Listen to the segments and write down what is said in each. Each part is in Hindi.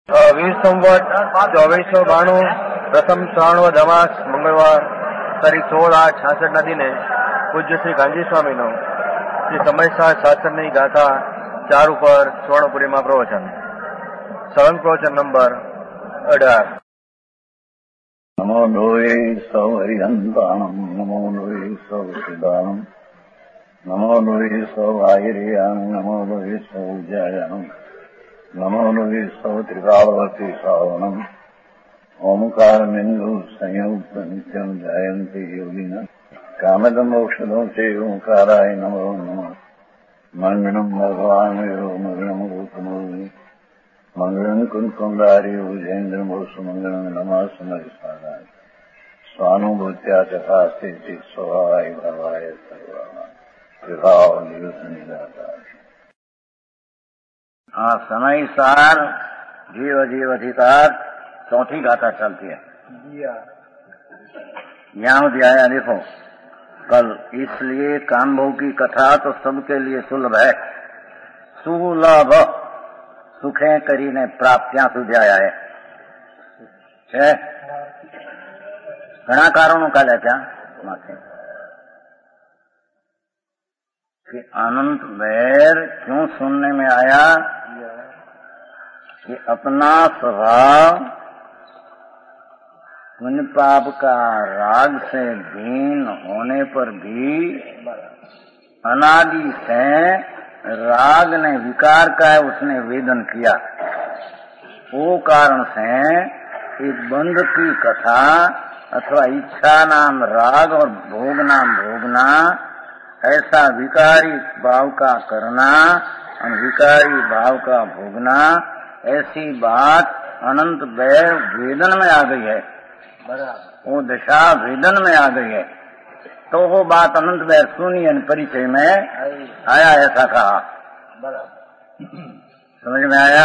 વીર સંવત 2492 પ્રથમ શ્રાવણ અમાસ મંગળવાર તારીખ 16/8/66 દિને પૂજ્ય શ્રી ગાંધી સ્વામીનો શ્રી સમયસાર શાસ્ત્રની ગાથા 4 ઉપર સ્વર્ણપુરીમાં પ્રવચન. સળંગ પ્રવચન નંબર 18. નમો લોહે સૌ હરિહંતાણમ, નમો લોહે સૌ સિદ્ધાણમ, નમો લોહે સૌ આયર્યાણમ, નમો લોહે સૌ જયાણમ, નમો લોહે સૌ ત્રિકાળવતી શ્રાવણમ. ઓમકાર બિંદુ સંયુક્ત નિત્યમ જાયંતિ યોગિના કામદમ ઔષધો છે ઓંકારાય નમો નમઃ. મંગળમ ભગવાન મંગળમ ગૌતમોની મંગળમ કુંકુંડારી ઉજેન્દ્રમો સુમંગળમ નમઃ સમયસારાય સ્વાનુભૂત્યા તથા સ્થિતિ સ્વભાવાય ભાવાય સર્વાય વિભાવ દિવસ નિરાતા. हाँ, समय सार जीव जीव अधिकार चौथी गाथा चलती है. यहाँ दिया देखो कल, इसलिए कामभोग की कथा तो सबके लिए सुलभ है. सुलभ सुखे करीने प्राप्त्या સુધી आया है. घना कारणों का लेता माथे कि अनंत वैर क्यों सुनने में आया कि अपना स्वभाव पुण्य पाप का राग से भिन्न होने पर भी अनादि से राग ने विकार का उसने वेदन किया. वो कारण से इस बंध की कथा अथवा इच्छा नाम राग और भोग नाम भोगना, ऐसा विकारी भाव का करना और विकारी भाव का भोगना, ऐसी बात अनंत वैर वेदन में आ गई है. वो दशा वेदन में आ गई है. तो वो बात अनंत वैर सुनी और परिचय में आया, ऐसा कहा. समझ में आया?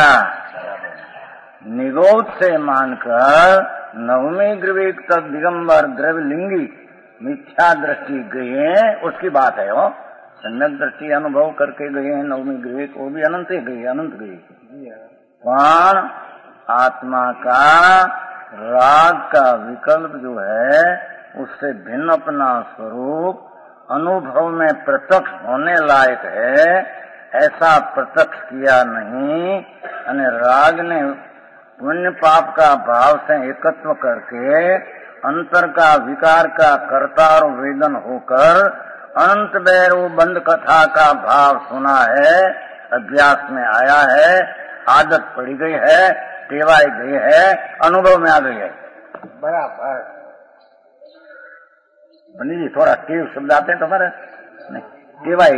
निगोद से मानकर नवमी ग्रविक तक दिगंबर द्रव्यलिंगी मिथ्या दृष्टि गई है, उसकी बात है. वो सम्यक दृष्टि अनुभव करके गए हैं नवमी ग्रविक, वो भी अनंत ही गई, अनंत गई. पर आत्मा का राग का विकल्प जो है उससे भिन्न अपना स्वरूप अनुभव में प्रत्यक्ष होने लायक है, ऐसा प्रत्यक्ष किया नहीं. और राग ने पुण्य पाप का भाव से एकत्व करके अंतर का विकार का कर्ता और वेदन होकर अनंत बैर वो बंद कथा का भाव सुना है, अभ्यास में आया है, आदत पड़ी गई है, टेवाई गई है, अनुभव में आ गई है. बराबर. पंडित जी थोड़ा टेव शब्द आते हैं तुम्हारे? नहीं, टेवाई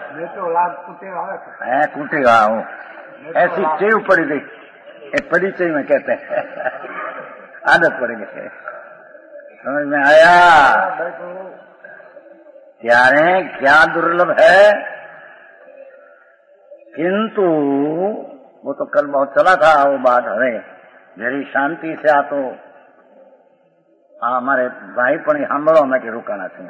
है, कुटेगा हो, ऐसी टेव पड़ी गई. एक परिचय में कहते हैं आदत पड़ गई. समझ में आया? त्यारे क्या दुर्लभ है. किंतु वो तो कल बहुत चला था वो बात. हरे जरी शांति से आ तो हमारे भाई पण सांभळो में के रुकाना छे.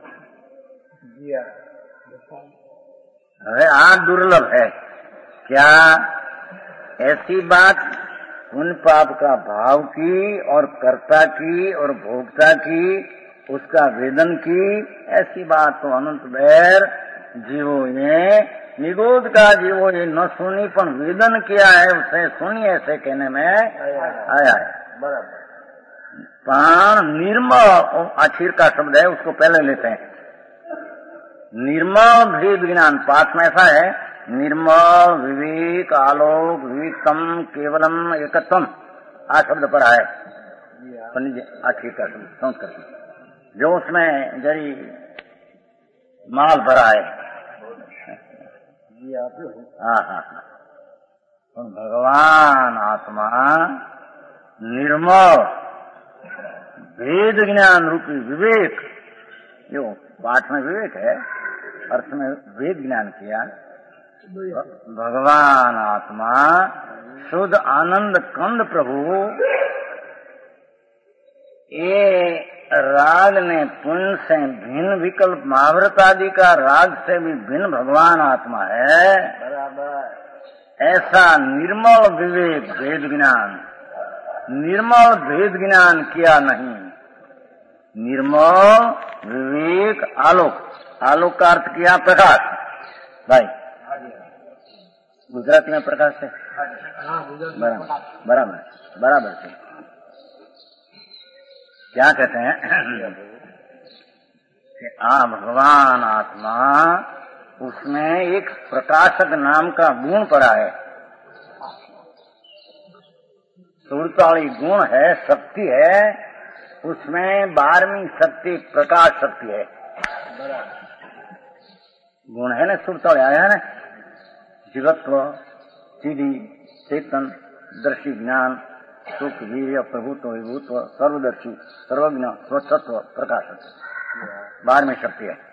अरे आ दुर्लभ है. क्या ऐसी बात उन पाप का भाव की और कर्ता की और भोक्ता की, उसका वेदन की, ऐसी बात तो अनंत बैर जीवो ने निगोद का जीवो ये न सुनी पण वेदन किया है, उसे सुनी ऐसे कहने में आया है. बराबर. पण निर्मल आखिर का शब्द है, उसको पहले लेते हैं. निर्मल भेद ज्ञान पाठ में ऐसा है, निर्मल विवेक आलोक विवेकम केवलम एकत्वम, आ शब्द पढ़ा है पंडित जी. आखिर का शब्द संस्कृत जो उसमें जरी माल भरा है. हाँ हाँ हाँ. भगवान आत्मा निर्मल भेद ज्ञान रूपी विवेक, जो पाठ में विवेक है, अर्थ में भेद ज्ञान किया. भगवान आत्मा शुद्ध आनंद कंद प्रभु, ये राग ने पुण्य से भिन्न विकल्प महाव्रत आदि का राग से भी भिन्न भगवान आत्मा है. बराबर. ऐसा निर्मल विवेक भेद ज्ञान, निर्मल भेद ज्ञान किया नहीं। निर्मल विवेक आलोक, आलोक का अर्थ किया प्रकाश। भाई गुजरात में प्रकाश है, बराबर बराबर से क्या कहते हैं कि भगवान आत्मा, उसमें एक प्रकाशक नाम का गुण पड़ा है, सुरताली गुण है, शक्ति है, उसमें 12वीं शक्ति प्रकाश शक्ति है। गुण है ना, सुरताली आया है ना, जीवत्व, सीधी, चेतन, दर्शी, ज्ञान, सुख, वीर्य, प्रभुत्व, विभुत्व, सर्वदर्शी, सर्वज्ञ, स्वच्छत्व, प्रकाशत्व, 12वीं शक्ति है।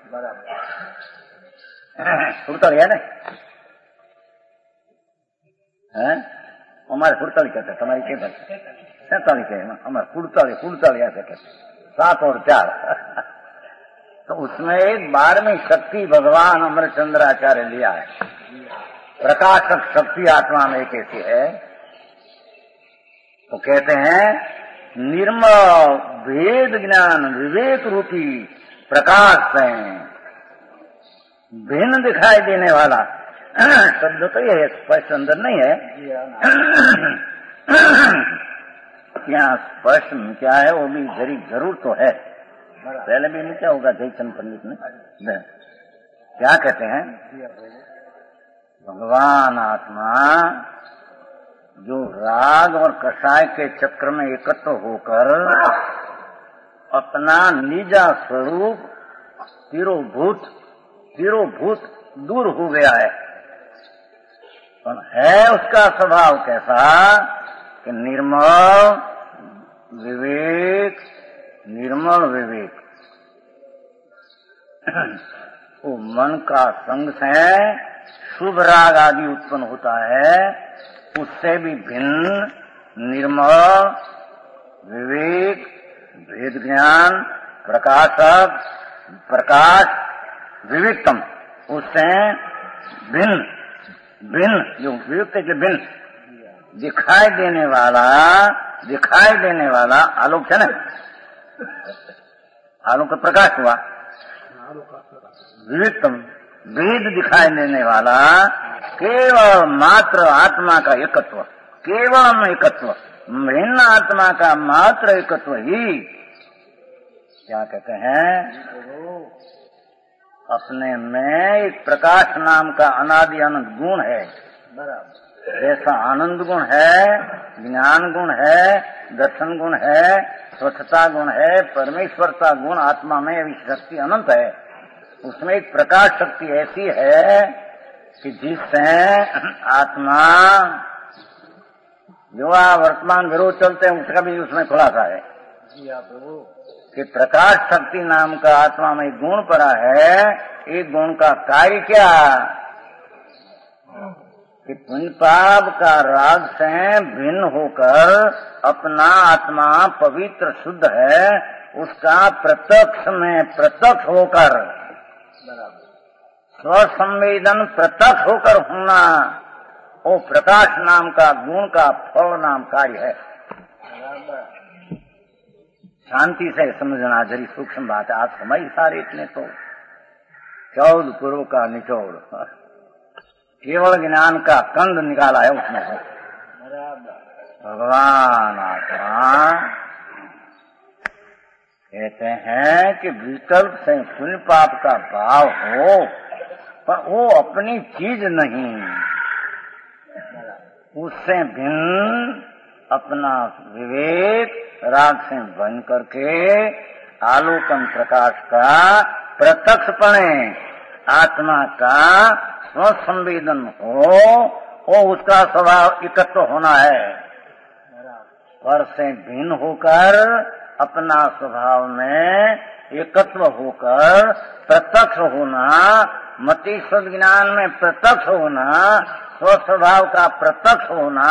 सुरताली है ना, हमारे फुड़ताली कहते हैं, तुम्हारी क्या कहते हैं? 47 है ना, हमारे फुड़ताली ऐसे कहते हैं, 7 और 4 तो उसमें एक 12वीं शक्ति भगवान अमरचंद्राचार्य लिया है। प्रकाशक शक्ति आत्मा में एक ऐसी है, तो कहते हैं निर्मल भेद ज्ञान विवेक रूपी प्रकाश से भिन्न दिखाई देने वाला शब्द तो ये स्पष्ट अंदर नहीं है, यहाँ स्पष्ट क्या है वो भी जरूर तो है। पहले भी क्या होगा जयचंद पंडित ने क्या कहते हैं, भगवान आत्मा जो राग और कषाय के चक्र में एकत्र होकर अपना निजा स्वरूप तिरोभूत दूर हो गया है, है उसका स्वभाव कैसा कि निर्मल विवेक वो मन का संग से शुभ राग आदि उत्पन्न होता है, उससे भी भिन्न निर्मल विवेक भेद ज्ञान प्रकाश विवेकतम, उससे भिन्न जो विवेक के भिन्न दिखाई देने वाला आलोक है ना, आलोक का प्रकाश हुआ, विवेकतम भेद दिखाई देने वाला केवल मात्र आत्मा का एकत्व, केवल एकत्व, भिन्न आत्मा का मात्र एकत्व ही क्या कहते हैं, अपने में एक प्रकाश नाम का अनादि अनंत गुण है। जैसा आनंद गुण है, ज्ञान गुण है, दर्शन गुण है, स्वच्छता गुण है, परमेश्वरता गुण आत्मा में शक्ति अनंत है। उसमें एक प्रकाश शक्ति ऐसी है कि जिससे आत्मा जो वर्तमान विरोध चलते हैं उसका भी उसमें खुलासा है कि प्रकाश शक्ति नाम का आत्मा में गुण पड़ा है। एक गुण का कार्य क्या कि पुण्य पाप का राग से भिन्न होकर अपना आत्मा पवित्र शुद्ध है, उसका प्रत्यक्ष में प्रत्यक्ष होकर स्वसंवेदन प्रत्यक्ष होकर होना, वो प्रकाश नाम का गुण का फल नाम कार्य है। शांति से समझना जरी सूक्ष्म बात है, आप समझ सारे इतने तो 14 पूर्व का निचोड़ केवल ज्ञान का कंद निकाला है उसमें से। भगवान आत्मा कहते हैं कि विकल्प से पुण्य पाप का भाव हो, पर वो अपनी चीज नहीं, उससे भिन्न अपना विवेक राग से बन करके आलोकन प्रकाश का प्रत्यक्षपणे आत्मा का स्वसंवेदन हो, वो उसका स्वभाव एकत्व होना है। पर से भिन्न होकर अपना स्वभाव में एकत्व होकर प्रत्यक्ष होना, मति शुद्ध ज्ञान में प्रत्यक्ष होना, स्वस्वभाव का प्रत्यक्ष होना।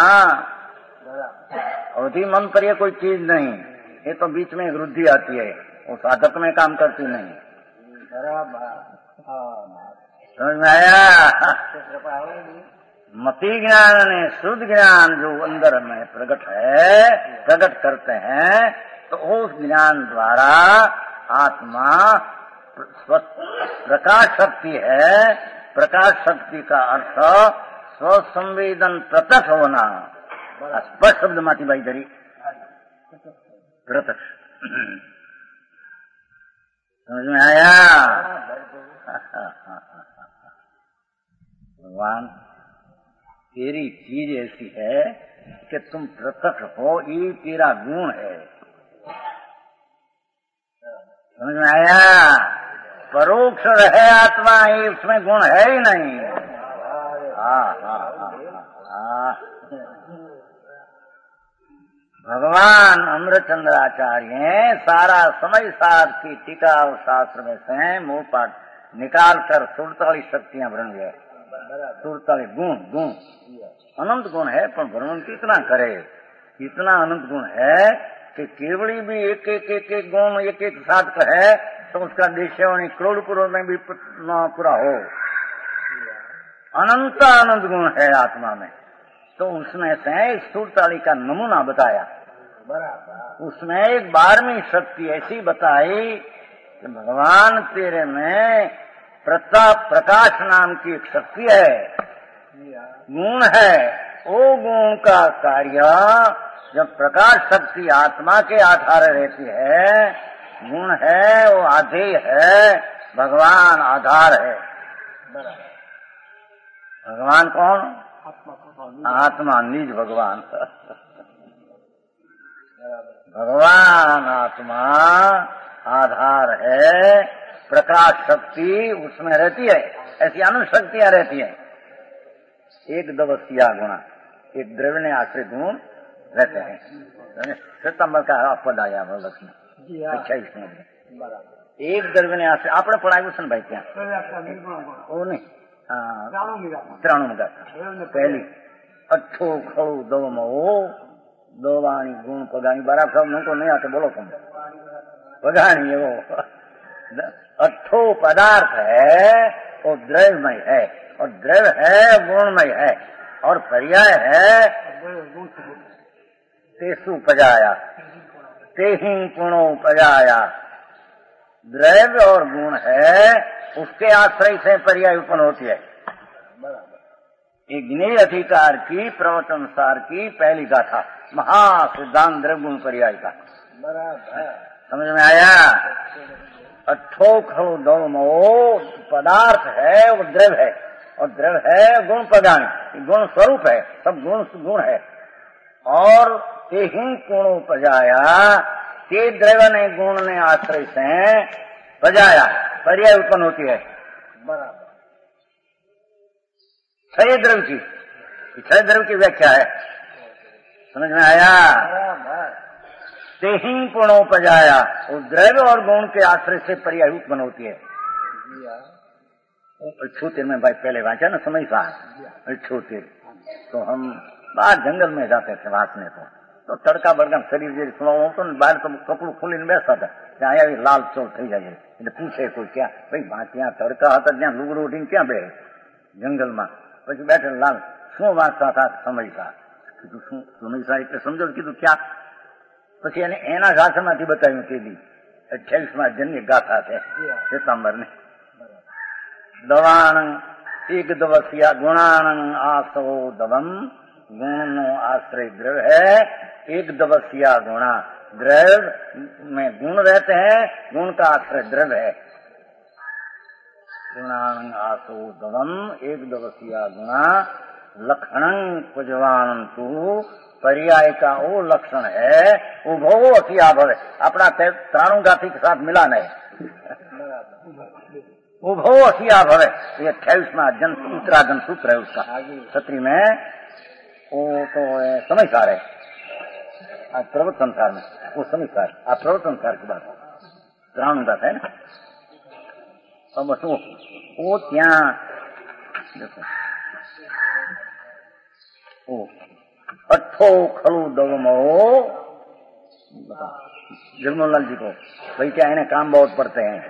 अवधि मन पर ये कोई चीज नहीं, ये तो बीच में वृद्धि आती है, वो साधक में काम करती नहीं। समझ में आया? मति ज्ञान ने शुद्ध ज्ञान जो अंदर में प्रकट करते हैं, तो उस ज्ञान द्वारा आत्मा प्रकाश शक्ति है। प्रकाश शक्ति का अर्थ स्वसंवेदन प्रत्यक्ष होना। स्पष्ट शब्द माती भाई धरी प्रत्यक्ष, समझ में आया? भगवान तेरी चीज ऐसी है कि तुम प्रत्यक्ष हो, ये तेरा गुण है। समझ में आया? परोक्ष है आत्मा, ये उसमें गुण है ही नहीं। भगवान अमृतचंद्राचार्य सारा समय सार की टीका और शास्त्र में से मुंह पाठ निकाल कर 47 शक्तियां बन गए। 47 गुण अनंत गुण है, पर वर्णन कितना करे? इतना अनंत गुण है कि केवड़ी भी एक एक गुण एक साथ है तो उसका देशवाणी करोड़ में भी पूरा हो। अनंत गुण है आत्मा में। तो उसमें से स्थूलताली का नमूना बताया। उसमें एक 12वीं शक्ति ऐसी बताई कि भगवान तेरे में प्रकाश नाम की एक शक्ति है, गुण है। वो गुण का कार्य जब प्रकाश शक्ति आत्मा के आधार रहती है, गुण है वो आधेय है, भगवान आधार है। भगवान कौन? आत्मा निज भगवान। भगवान आत्मा आधार है, प्रकाश शक्ति उसमें रहती है। ऐसी अनंत शक्तियां रहती हैं। एक दवसिया गुणा, एक द्रव्य आश्रित गुण रहते हैं। सितंबर का पद आया भगवत में 28 में। एक द्रव्य आश्रित आपने पढ़ाई सुन भाई क्या? वो नहीं, ત્રાણું पहली अठो खड़ू दो मो दोवाणी गुण पगानी बारा सब नहीं तो नहीं आते, बोलो तुम पगानी। वो अठो पदार्थ है, वो द्रव्यमय है, और द्रव्य है गुणमय है, और पर्याय है तेसु पजाया तेहि पुणो पजाया। द्रव्य और गुण है, उसके आश्रय से पर्याय उत्पन्न होती है। एक ज्ञेय अधिकार की प्रवचन सार की पहली गाथा, महासिद्धांत द्रव्य गुण पर्याय का। समझ में आया? अठो खड़ो दो मो पदार्थ है, वो द्रव्य है, और द्रव्य है गुण पदानी, गुण स्वरूप है, सब गुण है। और तेहि गुणों पजाया, ते द्रव्य ने गुण ने आश्रय से पजाया, पर्याय उत्पन्न होती है। छह द्रव्य की, छह द्रव्य की व्याख्या है। समझ में आया? तेहि गुणों पजाया, वो द्रव्य और गुण के आश्रय से पर्याय उत्पन्न होती है। छूते में भाई पहले वांचा ना समय सार छूते, तो हम बाहर जंगल में जाते थे वांचने को, तो तड़का बड़का शरीर जे सुनाओ तो बाहर तो कपड़ू खोलीने बेसता था, ત્યાં આવી લાલ ચોળ થઈ જાય. એટલે પૂછે કોઈ ક્યાં ભાઈ ત્યાં તડકા હતા ત્યાં લુગડું ઉઠીને ક્યાં બે જંગલમાં, પછી બેઠે લાલ શું વાંચતા હતા સમયસા. કીધું શું સમયસા એટલે સમજો, કીધું ક્યાં, પછી એને એના ગાથામાંથી બતાવ્યું તે દી 28માં જન્મ ગાથા છે સિતંબરની. દવાણ એક દવસિયા ગુણાણ આસો દવમ, गुण नो आश्रय द्रव्य है. एक दवसिया गुणा, द्रव्य में गुण रहते हैं, गुण का आश्रय द्रव्य है. गुणान आसो दवम एक दवसिया गुणा लक्षण कुजवानंतु, पर्याय का वो लक्षण है. उभो असियाभव है, अपना त्राणु गाथी के साथ मिलान है. उभो असियाभव है, ये 28वां जन उत्तरागन सूत्र है उसका. छत्री में वो तो समझदार है. आज प्रवत संसार में वो समझदार, आप प्रवत संसार की बात त्राणु बात है ना. अब बस वो त्या देखो ओ अठो खलू दवमो, जगमोहन जी को भाई क्या इन्हें काम बहुत पड़ते हैं.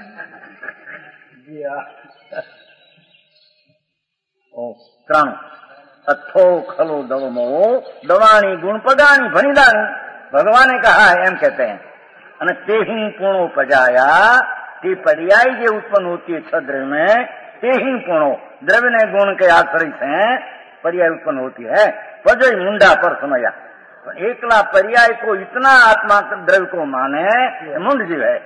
ओ त्राणु अथो खलो दवमो दवाणी गुण पगाणी भणीदानी भगवाने कहा है एम कहते हैं। અને તેહિ પૂર્ણો પજાયા તે पर्याय जो उत्पन्न होती है छह द्रव्य में तेहि पूर्णो द्रव्य ने गुण के आश्रय से पर्याय उत्पन्न होती है। पजय मुंडा पर समया एकला पर्याय को इतना आत्मा द्रव्य को माने मुंड जीव है।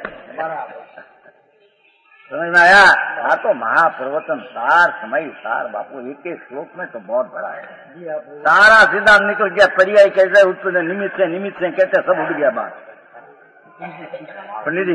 समझ में आया? हाँ तो महाप्रवचन सार समय सार बापू एक एक श्लोक में तो बहुत बड़ा है। सारा सिद्धांत निकल गया। पर्याय कैसे उत्पन्न निमित्त से कहते सब उड़ गया बात। पंडित जी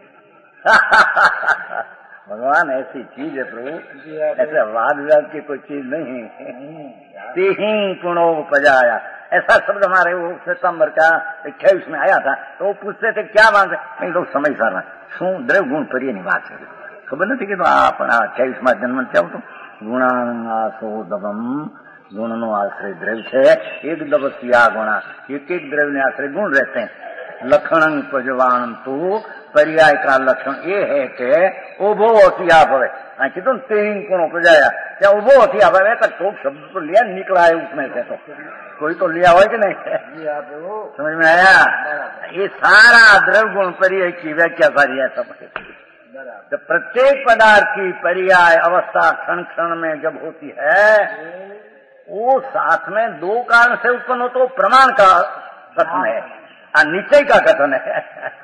भगवान ऐसी चीज है प्रभु, ऐसे वाद विवाद की कोई चीज नहीं है। तेहि पुणो पजाया ऐसा शब्द हमारे वो सितंबर का 28 में आया था। तो वो पूछते थे क्या बात है, नहीं लोग समझ सारा शू द्रव्य गुण परिय निवास है खबर नहीं कि तो आप 28 में जन्म चाहो तो गुणासो दबम गुण नो आश्रय द्रव्य है। एक दबसिया गुणा एक एक द्रव्य ने आश्रय गुण रहते हैं। लक्षण पजवान तो पर्याय का लक्षण ये है कि उभो अतिया भवे तुम तेन गुणों पर जाया क्या उभो अतिया भवे का टोक शब्द तो लिया निकला है उसमें से तो कोई तो लिया हो कि नहीं? समझ में आया? ये सारा द्रव्य गुण पर्याय की व्याख्या सारी है सब। तो प्रत्येक पदार्थ की पर्याय अवस्था क्षण क्षण में जब होती है वो साथ में दो कारण से उत्पन्न हो तो प्रमाण का कथन है और निश्चय का कथन है।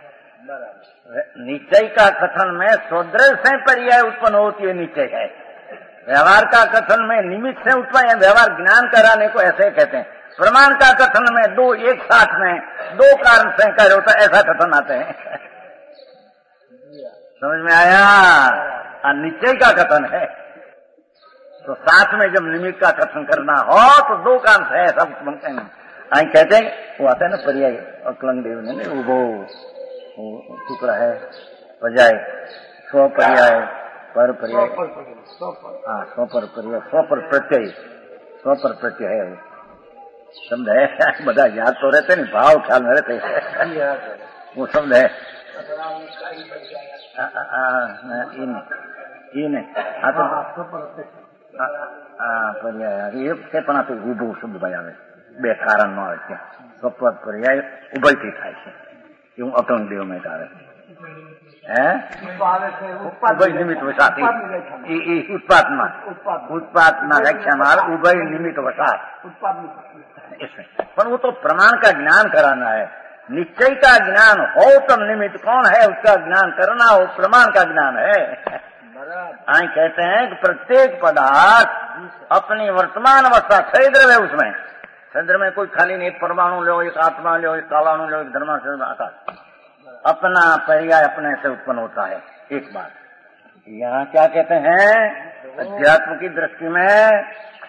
निश्चय का कथन में स्वद्रव्य से पर्याय उत्पन्न होती है निश्चय है। व्यवहार का कथन में निमित्त से उत्पन्न व्यवहार ज्ञान कराने को ऐसे कहते हैं। प्रमाण का कथन में दो एक साथ में दो कारण से कार्य होता है ऐसा कथन आते हैं। समझ में आया? और निश्चय का कथन है तो साथ में जब निमित्त का कथन करना हो तो दो कारण से ऐसा बनते हैं। आई कहते हैं वो आता है ना पर्याय अकलंग देव ने उभो टुकड़ा है पर्याय स्व पर्याय पर पर्याय हाँ स्व पर पर्याय स्व पर प्रत्यय है शब्द है। બધા याद तो रहते नहीं भाव ख्याल में रहते वो शब्द है। पर्याय ये પણ તો ઉભો શબ્દ ભાઈ આવે બે કારણ નો આવે છે સ્વપદ પર્યાય ઉભયથી થાય છે એવું અકલંગ દેવ में આવે ઉભય નિમિત્ત વસાત उत्पादना व्याख्या मार उभय निमित्त वसात पर वो तो प्रमाण का ज्ञान कराना है। निश्चय का ज्ञान हो तब निमित्त कौन है उसका ज्ञान करना हो प्रमाण का ज्ञान है। आई कहते हैं कि प्रत्येक पदार्थ अपनी वर्तमान अवस्था क्षेत्र है उसमें क्षेत्र में कोई खाली नहीं। एक परमाणु लो एक आत्मा लो एक कालाणु लो एक धर्मा आकाश अपना पर्याय अपने से उत्पन्न होता है। एक बात यहाँ क्या कहते हैं अध्यात्म की दृष्टि में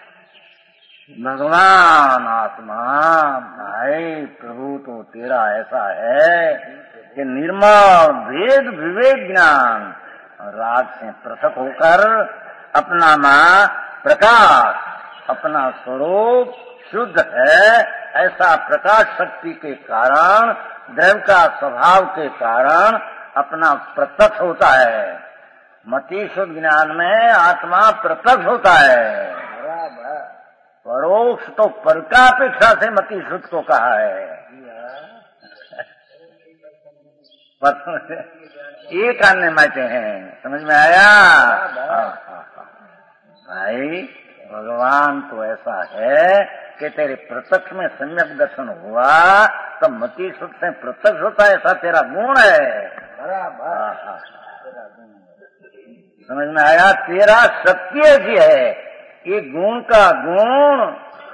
भगवान आत्मा भाई प्रभु तो तेरा ऐसा है कि निर्मल भेद विवेक ज्ञान राग से पृथक होकर अपना मां प्रकाश अपना स्वरूप शुद्ध है। ऐसा प्रकाश शक्ति के कारण द्रव्य का स्वभाव के कारण अपना प्रत्यक्ष होता है। मति शुद्ध ज्ञान में आत्मा प्रत्यक्ष होता है। परोक्ष तो पर का अपेक्षा से मति शुद्ध को कहा है। एक अन्य मायते हैं। समझ में आया? भाई भगवान तो ऐसा है कि तेरे प्रत्यक्ष में सम्यक दर्शन हुआ तो मति शुद्ध से प्रत्यक्ष होता है। ऐसा तेरा गुण है। समझ में आया? तेरा सत्य जी है। ये गुण का गुण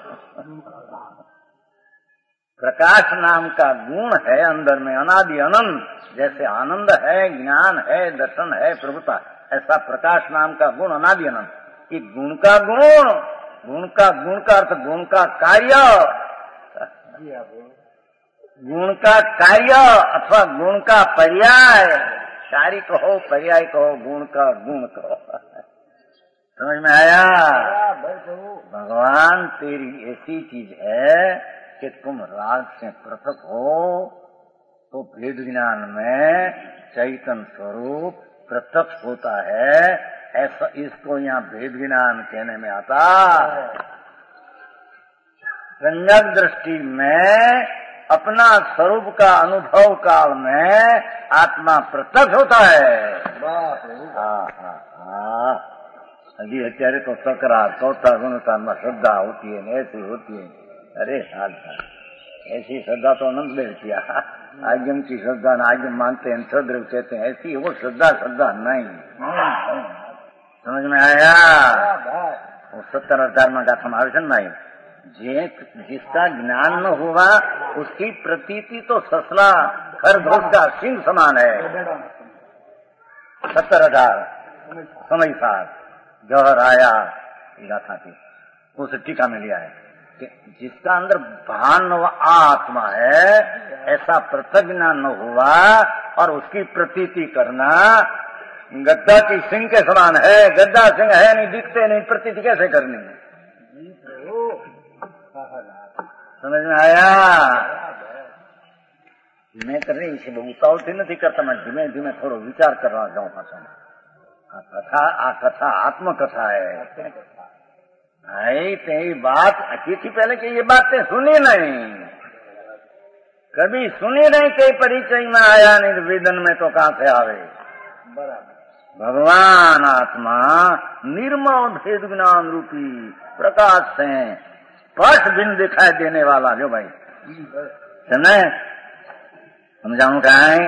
प्रकाश नाम का गुण है अंदर में अनादि अनंत। जैसे आनंद है ज्ञान है दर्शन है प्रभुता ऐसा प्रकाश नाम का गुण अनादि अनंत। ये गुण का अर्थ गुण का कार्य गुण का कार्य अथवा गुण का पर्याय कार्य कहो पर्याय कहो गुण का गुण कहो। समझ में आया? भगवान तेरी ऐसी चीज है कि तुम राग से पृथक हो तो भेद ज्ञान में चैतन्य स्वरूप प्रत्यक्ष होता है। ऐसा इसको यहाँ भेद ज्ञान कहने में आता सम्यक दृष्टि में अपना स्वरूप का अनुभव काल में आत्मा प्रत्यक्ष होता है। अभी અત્યારે तो सकरार चौथा गुणता में श्रद्धा होती है, ऐसी होती है। अरे साल ऐसी श्रद्धा तो अनंत देव किया। आगम की श्रद्धा न आगम मानते हैं, सद्रव कहते हैं, ऐसी वो श्रद्धा नहीं। समझ में आया? वो 70,000 में गाथा में आवे नहीं। जिसका ज्ञान न हुआ उसकी प्रतीति तो ससला खरगोश का सिंह समान है। 70,000 समय साथ जौहर आया गाथा की, उस टीका में लिया है कि जिसका अंदर भान व आत्मा है, ऐसा प्रत्यक्ष ज्ञान न हुआ और उसकी प्रतीति करना गद्दा की सिंह के समान है। गद्दा सिंह है नहीं, दिखते नहीं, प्रतीति कैसे करनी है? समझ में आया? मैं कर रही इसी उतावळથી નથી करता, मैं धीमे धीमे थोड़ो विचार कर रहा जाऊं पाछा। आ कथा आत्मकथा है भाई। तेरी बात अच्छी थी पहले कि ये बातें सुनी नहीं, कभी सुनी नहीं, कई परिचय में आया नहीं, वेदन में तो कहां से आवे? भगवान आत्मा निर्मल भेद ज्ञान रूपी प्रकाश से स्पष्ट बिन दिखाई देने वाला जो भाई समझे, समझाऊं क्या है?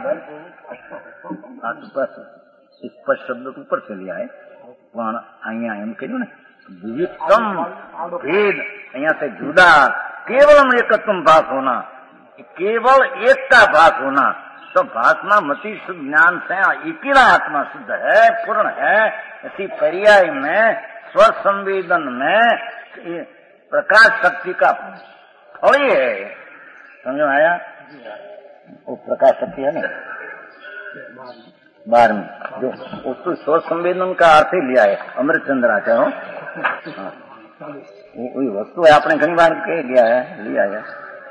स्पष्ट शब्द ऊपर से लिया है, પણ અહીંયા એમ કહ્યું ને विविधतम भेद, અહીંયા से जुदा, केवलम एकत्वम भास होना, केवल एकता भास होना। तो भासना मति शुद्ध ज्ञान से अकेला आत्मा शुद्ध है, पूर्ण है। इसी पर्याय में स्व संवेदन में प्रकाश शक्ति का फल है। समझ में आया? वो प्रकाश शक्ति है ना 12वीं, जो उसको स्व संवेदन का अर्थ ही लिया है अमृत चंद्राचार्य। वही वस्तु है, आपने कई बार कह लिया है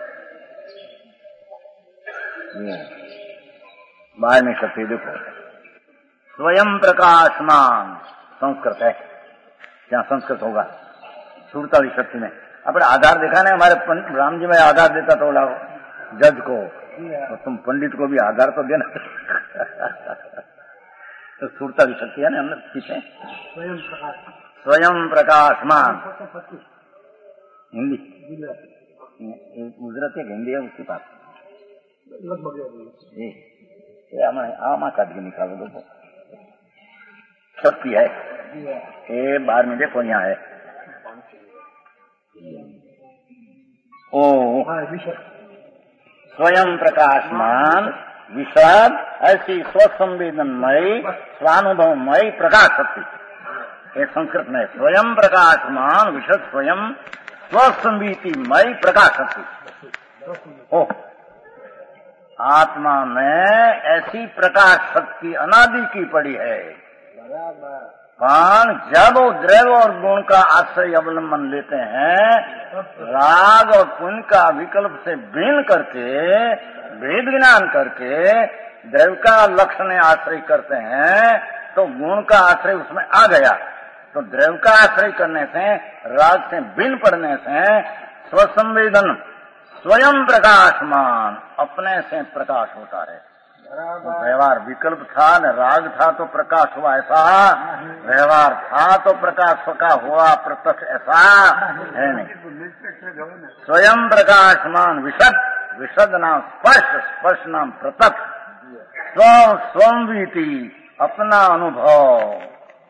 12वीं शक्ति देखो, स्वयं प्रकाशमान संस्कृत है। क्या संस्कृत होगा? 47 शक्ति में अपने आधार देखा ना, हमारे राम जी में आधार देता तो बोला जज को, तो तुम पंडित को भी आधार तो देना। तो 47 शक्ति है ना अंदर पीछे, स्वयं प्रकाशमान। हिंदी गुजराती हिंदी है उसकी बात आमा काट के निकालो देखो, शक्ति है। ये 12 में देखो यहाँ है ओ स्वयं प्रकाशमान विषद, ऐसी स्वसंवेदनमयी स्वानुभवमयी प्रकाश शक्ति। ये संस्कृत में स्वयं प्रकाशमान विषद स्वयं स्वसंवीतिमयी प्रकाश शक्ति। ओ आत्मा में ऐसी प्रकाश शक्ति अनादि की पड़ी है, पर जब वो द्रव्य और गुण का आश्रय अवलंबन लेते हैं, राग और पुण्य का विकल्प से भिन्न करके, भेद ज्ञान करके द्रव्य का लक्षण आश्रय करते हैं, तो गुण का आश्रय उसमें आ गया। तो द्रव्य का आश्रय करने से, राग से भिन्न पड़ने से स्वसंवेदन स्वयं प्रकाशमान अपने से प्रकाश होता है। तो व्यवहार विकल्प था न राग था तो प्रकाश हुआ, ऐसा व्यवहार था तो प्रकाश का हुआ प्रत्यक्ष, ऐसा है नहीं। स्वयं प्रकाशमान विशद, विशद नाम स्पर्श, स्पर्श नाम प्रत्यक्ष, स्वंवीति अपना अनुभव।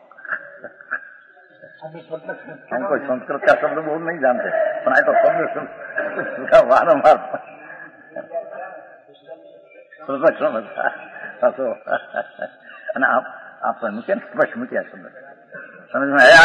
हम कोई संस्कृत का शब्द बोल नहीं जानते, पर तो शब्द वारंवार आप मुझे स्पष्ट मुझे समझ में आया?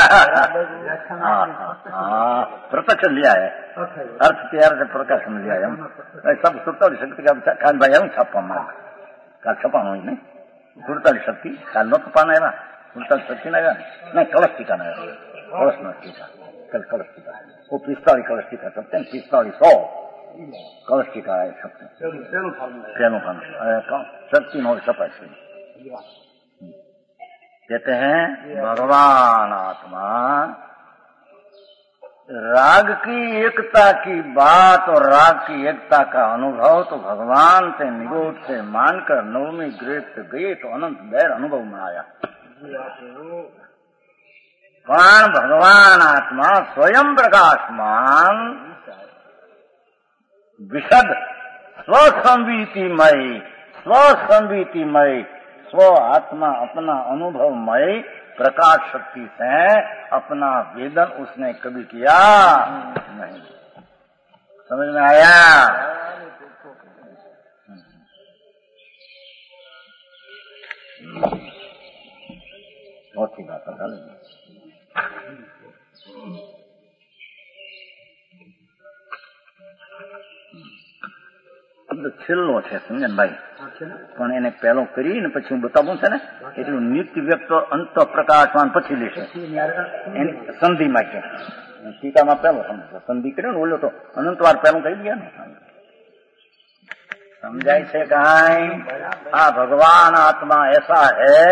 प्रत्यक्ष लिया है, अर्थ तैयार से प्रकाश में लिया है। सब सुरता शक्ति का काल भाई हम छापा मार काल छपा नहीं सुरता शक्ति काल न छपाना है ना, सुरता शक्ति नहीं कलश टीका नहीं, कलश न टीका कल कलश टीका वो 45 कलश टीका सकते हैं, 4500 कलश टीका है सकते शक्ति न छपा। कहते हैं भगवान आत्मा राग की एकता की बात और राग की एकता का अनुभव तो भगवान से निरोध से मानकर नवमी ग्रेट से गए तो अनंत बैर अनुभव में आया। प्राण भगवान आत्मा स्वयं प्रकाशमान विशद स्वसंवीतिमय स्व आत्मा अपना अनुभवमय प्रकाश शक्ति से अपना वेदन उसने कभी किया नहीं। समझ में आया? बहुत ही बात बता लेंगे। છેલ્લો છે સમજે ભાઈ, પણ એને પહેલો કરીને પછી હું બતાવું છે ને એટલું નિત્ય વ્યક્ત અંત પ્રકાશવાન પછી લેશે એની સંધિમાં છે ટીકામાં પહેલો સમજો સંધિ કર્યો ને ઓલો તો અનંતવાર પહેલું કહી ગયા ને समझाई से कहां हाँ भगवान आत्मा ऐसा है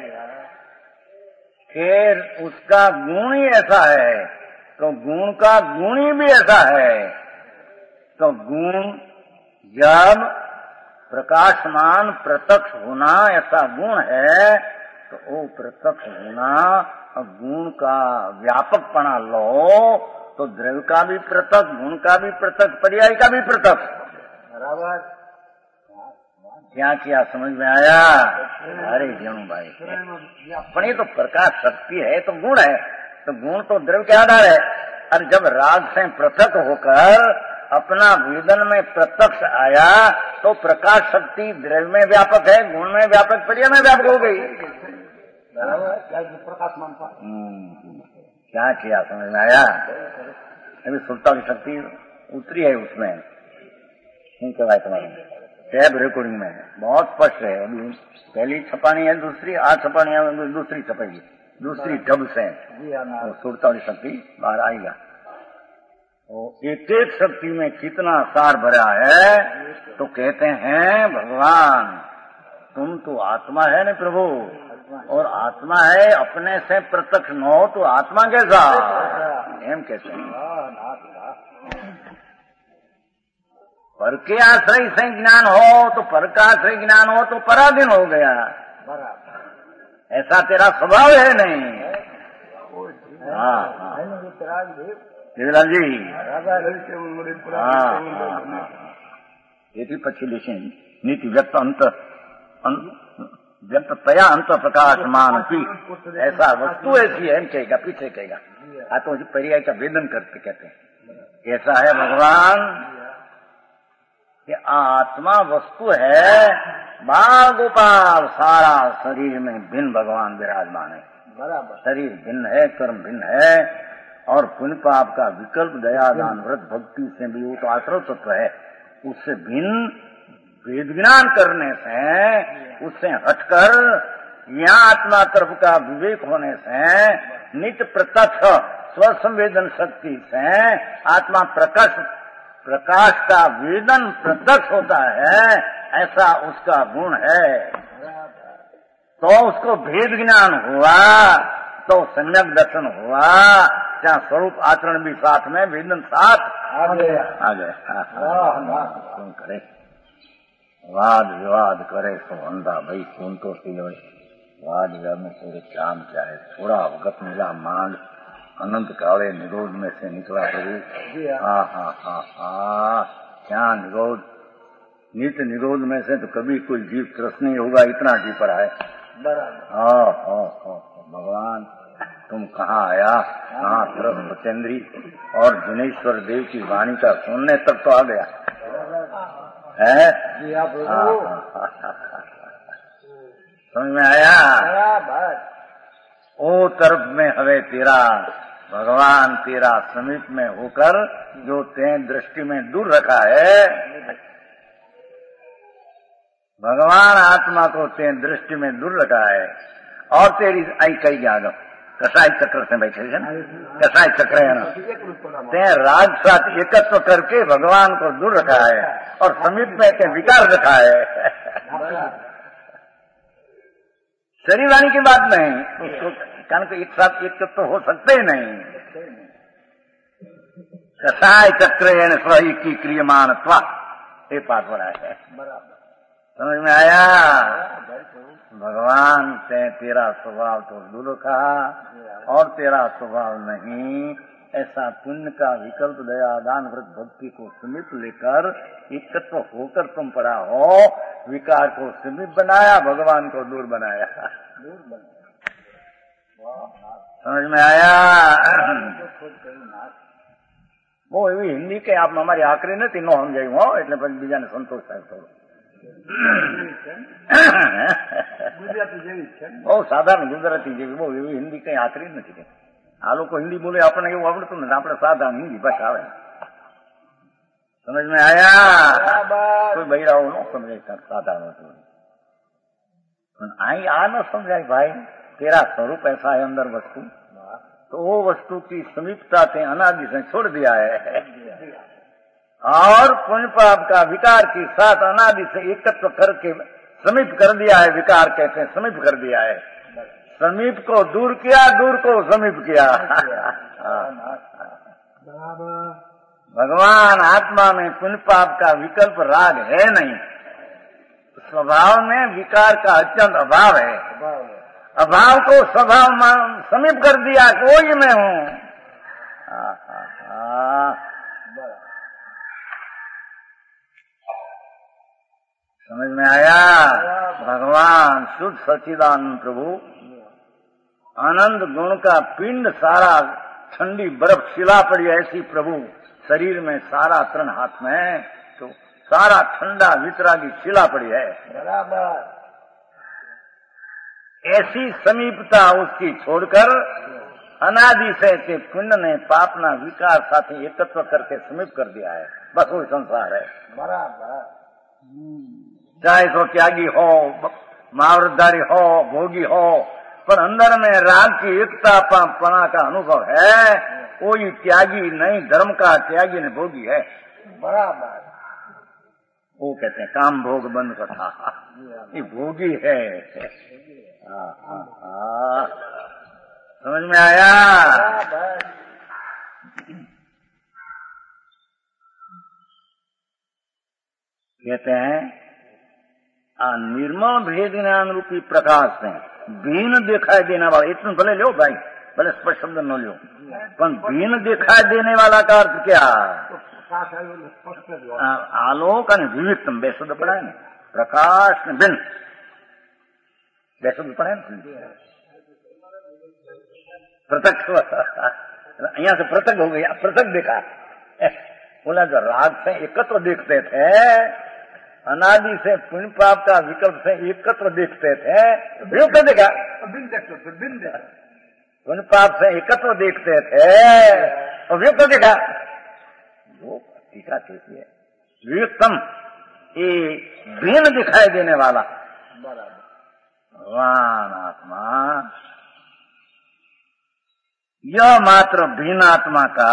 कि उसका गुण ही ऐसा है तो गुण का गुण ही भी ऐसा है। तो गुण जब प्रकाशमान प्रत्यक्ष होना ऐसा गुण है तो वो प्रत्यक्ष होना और गुण का व्यापकपना लो तो द्रव्य का भी पृथक, गुण का भी पृथक, पर्याय का भी पृथक। बराबर क्या किया समझ में आया? अरे जीणू भाई, पण ये तो प्रकाश शक्ति है तो गुण है, तो गुण तो द्रव्य के आधार है। और जब राग से पृथक होकर अपना वेदन में प्रत्यक्ष आया तो प्रकाश शक्ति द्रव्य में व्यापक है, गुण में व्यापक, पर्याय में व्यापक हो गई। प्रकाश मानता क्या किया समझ में आया? अभी सुलता की शक्ति उतरी है उसमें, नहीं कहवाए तुम्हारे टैब रिकॉर्डिंग में बहुत स्पष्ट है। अभी पहली छपानी है, दूसरी आज छपानी है, दूसरी छपेगी, दूसरी ढब से सुरता वाली शक्ति बाहर आएगा। एक एक शक्ति में कितना सार भरा है तो कहते हैं भगवान तुम तो आत्मा है न प्रभु, और आत्मा है अपने से प्रत्यक्ष न हो तो आत्मा कैसा एम कहते हैं। पर के आश्रय से ज्ञान हो तो पर का आश्रय ज्ञान हो तो पराधीन हो गया। ऐसा तेरा स्वभाव है नहीं। हाँ देवलाल जी પછી લેશે નીતિ વ્યક્ત અંત व्यक्त तया अंत प्रकाशमान की ऐसा वस्तु ऐसी है कहेगा, पीछे कहेगा आ तो पर्याय का वेदन करते कहते हैं। ऐसा है भगवान कि आत्मा वस्तु है, बाल गोपाल सारा शरीर में भिन्न भगवान विराजमान है। बराबर शरीर भिन्न है, कर्म भिन्न है और पुण्य पाप का विकल्प दया दान व्रत भक्ति से भी वो तो आश्रय तत्व है। उससे भिन्न वेद ज्ञान करने से, उससे हटकर यहाँ आत्मा तरफ का विवेक होने से, नित्य प्रत्यक्ष स्वसंवेदन शक्ति से आत्मा प्रकाश का वेदन प्रत्यक्ष होता है, ऐसा उसका गुण है। तो उसको भेद ज्ञान हुआ तो सम्यक दर्शन हुआ, क्या स्वरूप आचरण भी साथ में, वेदन साथ आ गए। कौन करे वाद विवाद करे तो अंधा भाई सुन तो सी हो। वाद विवाद में तेरे काम क्या है? थोड़ा अवगत मिला मांग अनंत काले निरोध में से निकला प्रभु। क्या निरोध, नित्य निरोध में से तो कभी कोई जीव त्रस्त नहीं होगा, इतना जी पर है। भगवान तुम कहाँ आया, कहाँ त्रस्त बचेंद्री और जिनेश्वर देव की वाणी का सुनने तक तो आ गया है। समझ में आया? ओ तरफ में हवे तेरा भगवान तेरा समीप में होकर जो ते दृष्टि में दूर रखा है, भगवान आत्मा को ते दृष्टि में दूर रखा है। और तेरी आई कई जागो कसाई चक्र से बैठे है ना, कसाई चक्र है ना, ते राग साथ एकत्व करके भगवान को दूर रखा है और समीप में ते विकार रखा है। शरीर वाणी की बात नहीं, उसको कारण एक साथ एक तो हो सकते ही नहीं। कसाय चक्र स्वही की क्रियमान ये पाठ पड़ा है। समझ में आया? भगवान तेरा स्वभाव तो दूर का और तेरा स्वभाव नहीं, ऐसा पुण्य का विकल्प दया दान व्रत भक्ति को समीप लेकर एकत्व होकर तुम पड़ा हो। विकार को समीप बनाया, भगवान को दूर बनाया। समझ में आया? वो એવી હિન્દી કે આપ અમારી આકરી નથી નો સમજાયું હો, એટલે પછી બીજાને સંતોષ થાય થોડો. ગુજરાતી જેવી છે, બહુ સાધારણ ગુજરાતી જેવી, બહુ એવી હિન્દી કઈ આકરી નથી. આ લોકો હિન્દી બોલે આપણને એવું આવડતું નથી, આપણે સાધારણ હિન્દી ભાષા આવે. સમજ में आया? કોઈ બૈરાઓ ન સમજાય સાધારણ હતું. અહીં આ ન સમજાય ભાઈ, तेरा स्वरूप ऐसा है अंदर वस्तु, तो वो वस्तु की समीपता से अनादि से छोड़ दिया है और पुण्य पाप का विकार के साथ अनादि से एकत्व करके समीप कर दिया है. विकार कहते हैं समीप कर दिया है. समीप को दूर किया, दूर को समीप किया. भगवान आत्मा में पुण्य पाप का विकल्प राग है नहीं. स्वभाव में विकार का अत्यंत अभाव है. अभाव को स्वभाव में समीप कर दिया, कोई मैं हूँ. समझ में आया? भगवान शुद्ध सच्चिदानंद प्रभु आनंद गुण का पिंड, सारा ठंडी बर्फ शिला पड़ी ऐसी प्रभु शरीर में, सारा तन हाथ में, तो सारा ठंडा वितरागी शिला पड़ी है. बराबर ऐसी समीपता उसकी छोड़कर अनादि से के पुण्य ने पापना विकार साथी एकत्व करके समीप कर दिया है. बस वही संसार है. बराबर. चाहे तो त्यागी हो, महाव्रतधारी हो, भोगी हो, पर अंदर में राग की एकता पना का अनुभव है. कोई त्यागी नहीं, धर्म का त्यागी ने भोगी है. बराबर. वो कहते हैं काम भोग बंद कथा, ये भोगी है. समझ में आया? कहते हैं निर्मल भेद ज्ञान रूपी प्रकाश में भीन दिखाई देने वाला, इतना भले लो भाई, भले स्पष्ट शब्द न लो, पर भीन दिखाई देने वाला का अर्थ क्या? आलोक और विविधतम, બે શબ્દ પડાય ને, પ્રકાશ ને ભિન્ન, બે શબ્દ પડાય ને. प्रत्यक्ष यहाँ से पृथक हो गया, पृथक देखा. बोला जो राग से एकत्र देखते थे, अनादि से पुण्य पाप का विकल्प से एकत्र देखते थे, वियुक्त देखा, पुण्य पाप से एकत्र देखते थे और वियुक्त देखा. वो टीका कैसी है? वियुक्तम, ये भिन्न दिखाई देने वाला भगवान आत्मा, यह मात्र भिन्न आत्मा का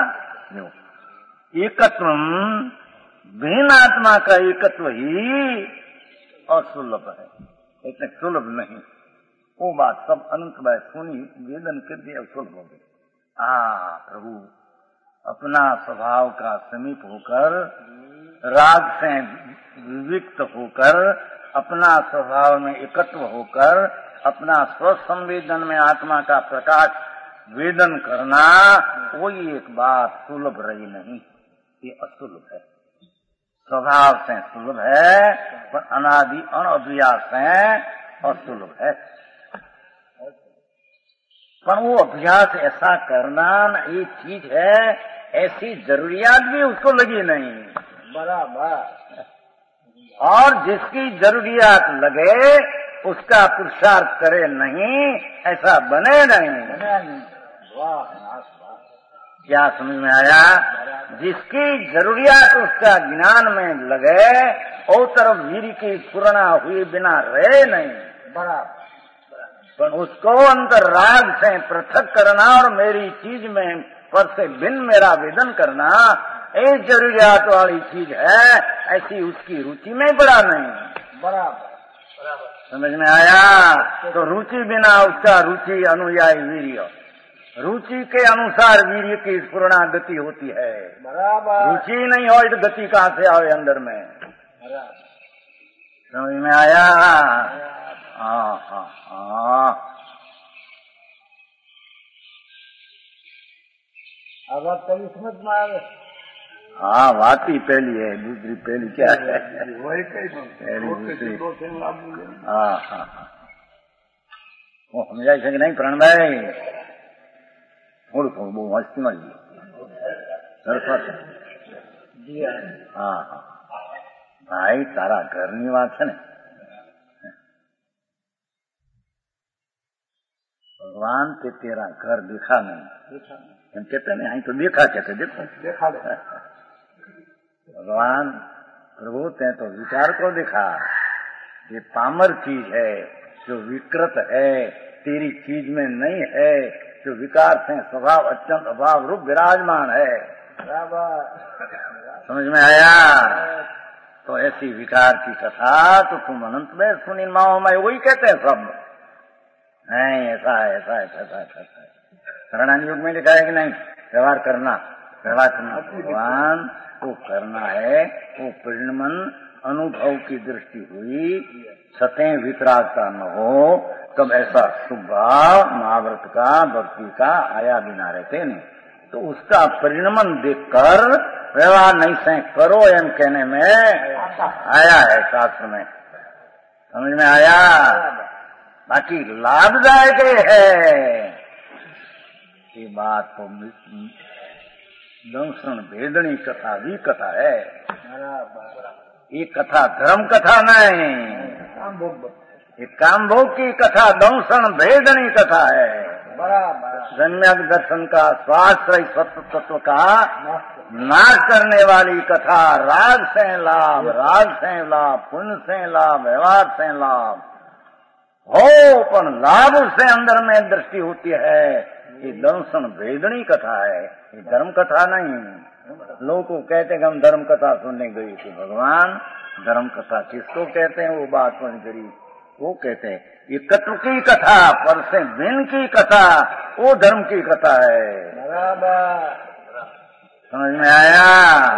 एकत्व, भिन्न आत्मा का एकत्व ही असुलभ है, इतने सुलभ नहीं. वो बात सब अनंत बात सुनी, वेदन कर दिया, सुलभ हो गई. प्रभु अपना स्वभाव का समीप होकर, राग से विविक्त होकर, अपना स्वभाव में एकत्व होकर, अपना स्वसंवेदन में आत्मा का प्रकाश वेदन करना, कोई एक बात सुलभ रही नहीं, ये असुलभ है. स्वभाव से सुलभ है, पर अनादि अनअभ्यास से असुलभ है. पर वो अभ्यास ऐसा करना एक चीज है, ऐसी जरूरियात भी उसको लगी नहीं. बराबर. और जिसकी जरूरियात लगे उसका पुरुषार्थ करे नहीं, ऐसा बने नहीं. क्या समझ में आया? जिसकी जरूरियात उसका ज्ञान में लगे, और तरफ वीर की पूर्णा हुई बिना रहे नहीं. बराबर. पर उसको अंतर राग से पृथक करना और मेरी चीज में पर से भिन्न मेरा वेदन करना, एक जरूरियात वाली चीज है, ऐसी उसकी रुचि में बड़ा नहीं. बराबर. समझ में आया? तो रुचि बिना उसका रुचि अनुयायी वीर्य, रुचि के अनुसार वीर्य की स्फुरणा गति होती है। बराबर। रुचि नहीं हो तो गति कहाँ से आवे अंदर में? समझ में आया? हाँ हाँ हाँ। अब आप कभी समझ में आवे? हाँ, बात ही पहली है, दूसरी पहली क्या है? वही पहली दूसरी। हाँ हाँ हाँ। वो समझाई सके नहीं प्रण भाई? थोड़ी थोड़ी वो मस्ती मरी सरस्वत। हाँ हाँ भाई, तारा घરની વાત છે ને, भगवान के तेरा घर दिखा नहीं, हम कहते नहीं, आई तो देखा, कहते देखो देखा भगवान प्रभु ते तो विचार को दिखा, ये पामर चीज है जो विकृत है, तेरी चीज में नहीं है, जो विकार से स्वभाव अत्यंत अभाव रूप विराजमान है। समझ में आया? तो ऐसी विकार की कथा तो तुम अनंत में सुनी माओ में वही कहते हैं सब, नहीं ऐसा है ऐसा है ऐसा है ऐसा है। शरणान युग में लिखा है कि नहीं, व्यवहार करना भगवान वो करना है, वो परिणमन अनुभव की दृष्टि हुई, सतें वितरागता न हो, तब ऐसा स्वभाव महाव्रत का भक्ति का आया बिना रहते नहीं। तो उसका परिणमन देखकर व्यवहार नहीं से करो एम कहने में आया है शास्त्र में। समझ में आया? बाकी लाभदायक है ये बात तो दंशन भेदनी कथा भी कथा है, ये कथा धर्म कथा नहीं, ये कामभोग की कथा दंशन भेदनी कथा है। सम्यक दर्शन का स्वाश्रय सत्य तत्व का नाश करने वाली कथा, राग से लाभ, राग से लाभ, पुण्य से लाभ, व्यवहार से लाभ हो, पर लाभ से अंदर में दृष्टि होती है, ये दंशन भेदनी कथा है, ये धर्म कथा नहीं। लोग को कहते हैं कि हम धर्म कथा सुनने गए थे, भगवान धर्म कथा किसको कहते हैं? वो बात बन करी, वो कहते हैं ये कत्व की कथा, पर से भिन्न की कथा, वो धर्म की कथा है। समझ में आया?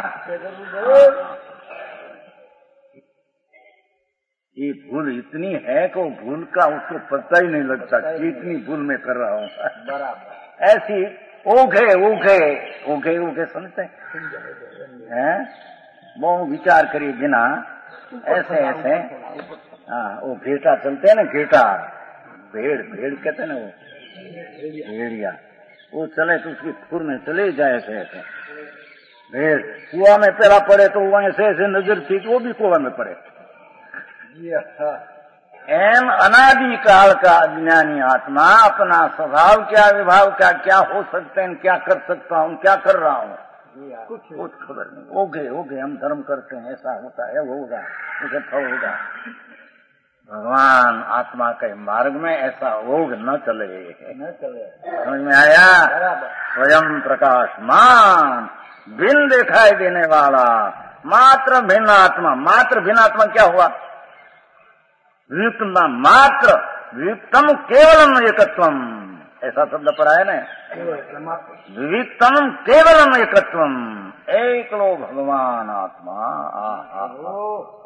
ये भूल इतनी है कि वो भूल का उसको पता ही नहीं लगता कितनी भूल में कर रहा हूँ। ऐसी ओघे ओघे ओघे ओघे समझते हैं? वो विचार करिए बिना ऐसे ऐसे। हाँ, वो घेटा चलते हैं ना, घेटा भेड़, भेड़ कहते हैं ना, वो भेड़िया, वो चले तो उसकी खुर में चले जाए ऐसे ऐसे। भेड़ कुआ में पहला पड़े तो वो ऐसे ऐसे नजर थी कि वो भी कुआ में पड़े। एम अनादि काल का अज्ञानी आत्मा अपना स्वभाव क्या, विभाव क्या, क्या हो सकते हैं, क्या कर सकता हूँ, क्या कर रहा हूँ, कुछ खबर नहीं। ओगे ओगे हम धर्म करते हैं, ऐसा होता है, वो होगा, ऐसा होगा। भगवान आत्मा के मार्ग में ऐसा ओग न चले, न चले। समझ में आया? स्वयं प्रकाशमान, भिन्न दिखाई देने वाला, मात्र भिन्न आत्मा। मात्र भिन्न आत्मा क्या हुआ? वियुक्तम मात्र, वियुक्तम केवलम एकत्वम, ऐसा शब्द पर है ना, वियुक्तम केवलम एकत्वम, एक लो भगवान आत्मा।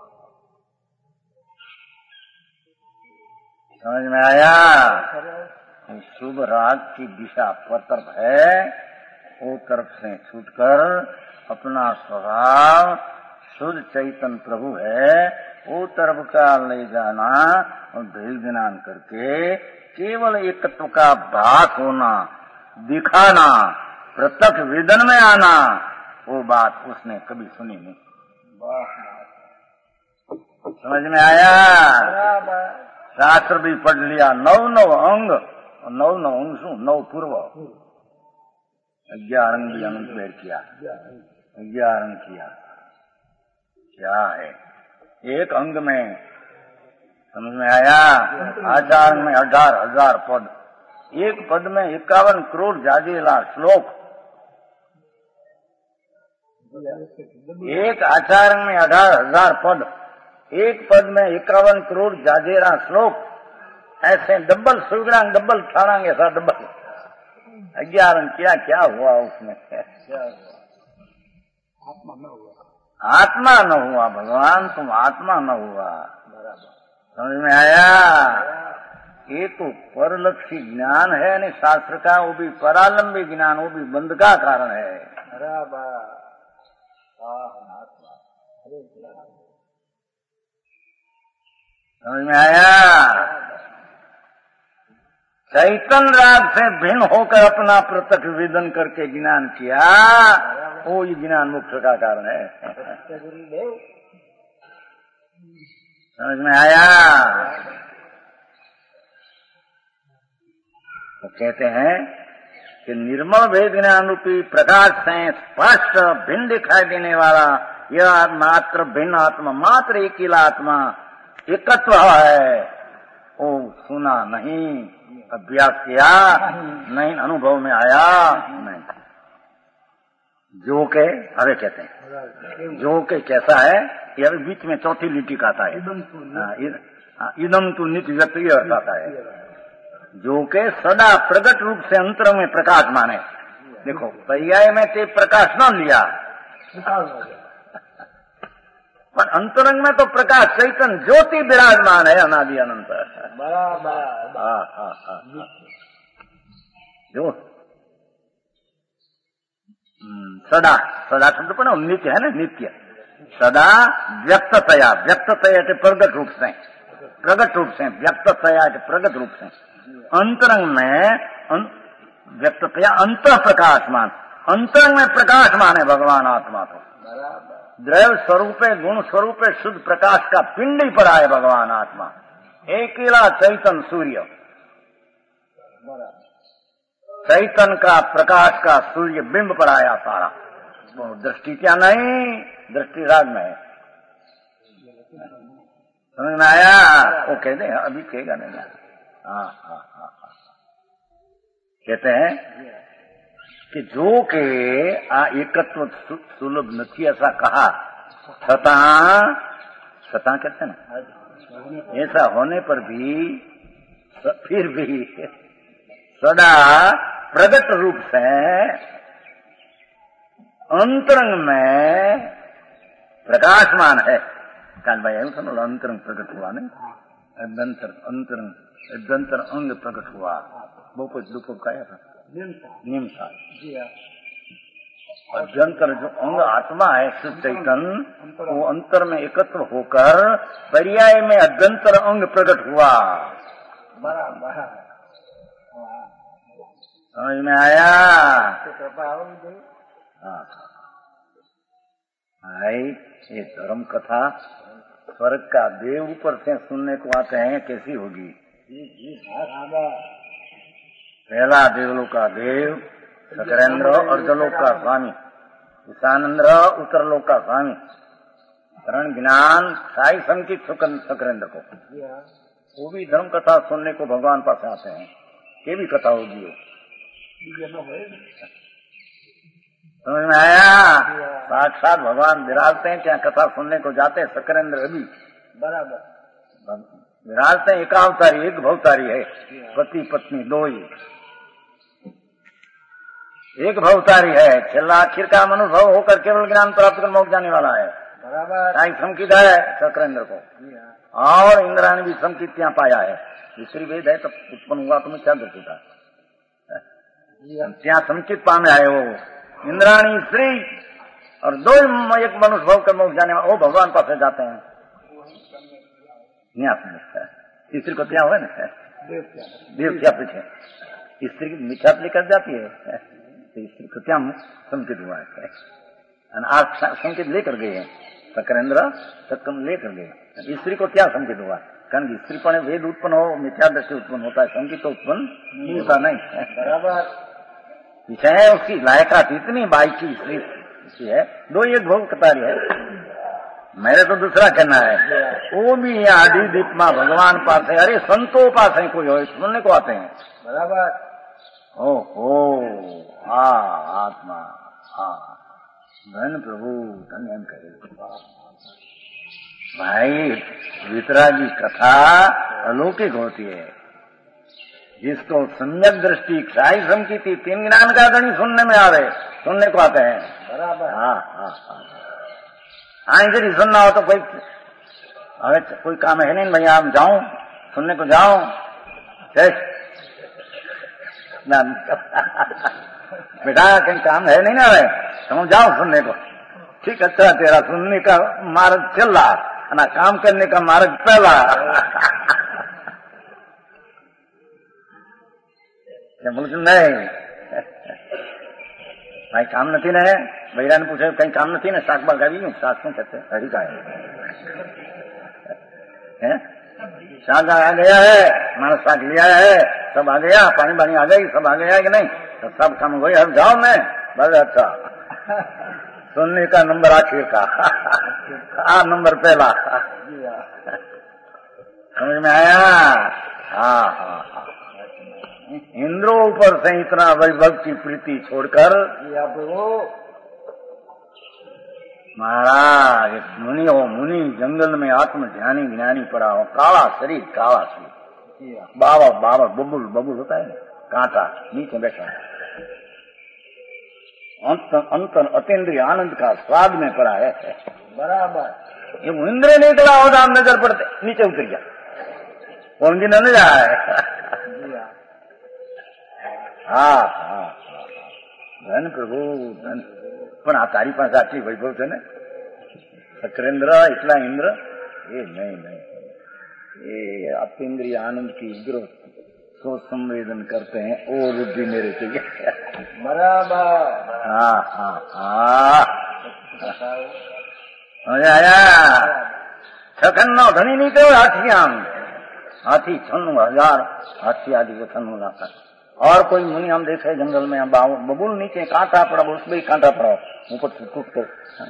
समझ में आया? शुभ राग की दिशा पर तरफ है, वो तरफ से छूटकर अपना स्वभाव शुद्ध चैतन्य प्रभु है, वो तरफ का ले जाना और भेद ज्ञान करके केवल एकत्व का भास होना, दिखाना, प्रत्यक्ष वेदन में आना, वो बात उसने कभी सुनी नहीं। समझ में आया? शास्त्र भी पढ़ लिया, 9 अंग, 9 अंग शू 9 पूर्व, 11 अंग भी अनंत पेड़ किया, 11 अंग किया। क्या है एक अंग में? समझ में आया? 8 अंग में 18,000 पद, एक पद में 51 करोड़ जाजीला श्लोक, एक आचार्य में 18,000 पद, एक पद में 51 करोड़ जाजेरा श्लोक, ऐसे डबल सुगरांग डबल ठाणांग, ऐसा डबल अज्ञान क्या क्या हुआ उसमें? आत्मा न हुआ, आत्मा न हुआ। भगवान तुम आत्मा न हुआ। समझ में आया? ये तो परलक्षी ज्ञान है नहीं शास्त्र का, वो भी परालंबी ज्ञान, वो भी बंध का कारण है। समझ में आया? चैतन्य राग से भिन्न होकर अपना प्रत्यक्ष वेदन करके ज्ञान किया, वो ये ज्ञान मोक्ष का कारण है। समझ में आया? तो कहते हैं कि निर्मल भेद ज्ञान रूपी प्रकाश से स्पष्ट भिन्न दिखाई देने वाला यह मात्र भिन्न आत्मा, मात्र एकीला आत्मा एकत्व है, वो सुना नहीं, अभ्यास किया नहीं, अनुभव में आया नहीं। जो के अरे कहते हैं जो के कैसा है, ये बीच में चौथी लिटी का आता है, इदम तु नित्य व्यक्ति आता है। जो के सदा प्रगट रूप से अंतर में प्रकाश माने। देखो पर्याय में ते प्रकाश न लिया, पर अंतरंग में तो प्रकाश चैतन्य ज्योति विराजमान है, अनादि अनंत। जो सदा, सदा शब्द पर नित्य है ना, नित्य सदा व्यक्ततया, व्यक्ततया के प्रगट रूप से, प्रगट रूप से, व्यक्ततया के प्रगट रूप से, अंतरंग में व्यक्ततया अंत प्रकाशमान, अंतरंग में प्रकाशमान है भगवान आत्मा। तो द्रव्य स्वरूपे गुण स्वरूपे शुद्ध प्रकाश का पिंडी पड़ा है भगवान आत्मा, एकेला चैतन्य सूर्य, चैतन्य का प्रकाश का सूर्य बिंब पड़ाया सारा। दृष्टि क्या नहीं, दृष्टि राग में है। समझ में आया? वो कहते हैं अभी कहेगा नहीं। हाँ। कहते हैं कि जो के एकत्व सुलभ नहीं ऐसा कहा, सता कहते हैं ना, ऐसा होने पर भी फिर भी सदा प्रगट रूप से अंतरंग में प्रकाशमान है। काल भाई आयु सुनो, अंतरंग प्रकट हुआ नहीं, अंतरंग अभ्यंतर अंग प्रकट हुआ। वो कुछ दुख का था निम्सा, अभ्यंतर जो अंग आत्मा है शुद्ध चैतन्य, वो अंतर में एकत्र होकर पर्याय में अभ्यंतर अंग प्रकट हुआ। समझ में आया? ये धर्म कथा स्वर्ग का देव ऊपर से सुनने को आते हैं, कैसी होगी? पहला देवलोक का देव सकरेंद्र, अर्धलोक का स्वामी ईशानेन्द्र, उत्तरलोक का स्वामी करण ज्ञान साई संकित सकरेंद्र को, वो भी धर्म कथा सुनने को भगवान पास आते हैं। ये भी कथा होगी वो। समझ में आया? साक्षात भगवान विराजते हैं, क्या कथा सुनने को जाते हैं। सकरेंद्र भी बराबर विराजते हैं, एकावतारी, एक भवतारी है, पति पत्नी दो ही, एक भवतारी है। छेल्ला आखिर का अनुभव होकर केवल ज्ञान प्राप्त कर मोक्ष जाने वाला है। बराबर संकित है सकरेंद्र को, और इंद्राणी भी संकित क्या पाया है। दूसरी वेद है, तब उत्पन्न हुआ तुम्हें क्या दुख था, क्या संकित पामे आए वो इंद्राणी स्त्री, और दो एक मनुष्य भव कर मोक्ष जाने वाला, वो भगवान पास जाते हैं। स्त्री को क्या हुआ ना, देव क्या पीछे स्त्री की मिथ्या लेकर जाती है, तो स्त्री को क्या संकित हुआ है। आप संकेत लेकर गए हैं, सकरेंद्र सकम लेकर गए। स्त्री को क्या संकेत हुआ? कारण स्त्री पर वेद उत्पन्न हो, मिथ्या दृष्टि उत्पन्न होता है, संकेत तो उत्पन्न होता नहीं। बराबर विषय है उसकी लायकात इतनी बाई की स्त्री है, दो एक भोग कतारी है। मेरे तो दूसरा कहना है, वो भी आदि दीप मां भगवान पास है। अरे संतों पास है, कोई हो सुनने को आते हैं। बराबर आत्मा धन प्रभु धन्य करे भाई। वितरागी कथा अलौकिक होती है। जिसको सम्यक दृष्टि क्षाई समकीति तीन ज्ञान का गणी सुनने में आवे, सुनने को आते हैं। बराबर। हाँ इधर ही सुनना हो तो कोई अरे कोई काम है नहीं भैया, हम जाऊं सुनने को जाऊं बेटा कहीं काम है नहीं ना भाई, तुम जाओ सुनने को। ठीक अच्छा, तेरा सुनने का मार्ग चल रहा ना, काम करने का मार्ग पहला। बोल नहीं भाई काम नहीं ना है। भैया ने पूछा कहीं काम नहीं ना, शाक बाग आ गई शाक क्यों कहते हैं, हरी का है शाक आ गया है, हमारा शाक लिया है, सब आ गया, पानी पानी आ गई, सब आ गया कि नहीं, तो सब काम हो गई, अब जाओ मैं बस। अच्छा सुनने का नंबर आखिर का नंबर पहला समझ में आया। हाँ इंद्रों ऊपर से इतना वैभव की प्रीति छोड़कर महाराज मुनि हो, मुनि जंगल में आत्म ध्यानी ज्ञानी पड़ा हो, काला शरीर काला शरीर, बाबा बबुल बबुल होता है कांटा, नीचे बैठा अंतर अतीन्द्रिय आनंद का स्वाद में पड़ा है। बराबर। ये इंद्र निकला होता नजर पड़ते नीचे उतर गया, कौन दिन न जाए। हाँ धन प्रभु धन, પણ આ તારી પાસે આટલી વૈભવ છે ને સક્રેન્દ્ર એટલા ઇન્દ્ર એ नहीं ये अतीन्द्रिय आनंद की उग्र सोच संवेदन करते हैं, वो बुद्धि मेरे चाहिए। बराबर। हाँ मजा आया। छखन्नो धनी नहीं तो हाथी 96,000 हाथी आदि को थन्नू लाता। और कोई मुनि हम देखे जंगल में, बबुल नीचे कांटा पड़ा, उसमें कांटा पड़ा ऊपर से टूट कर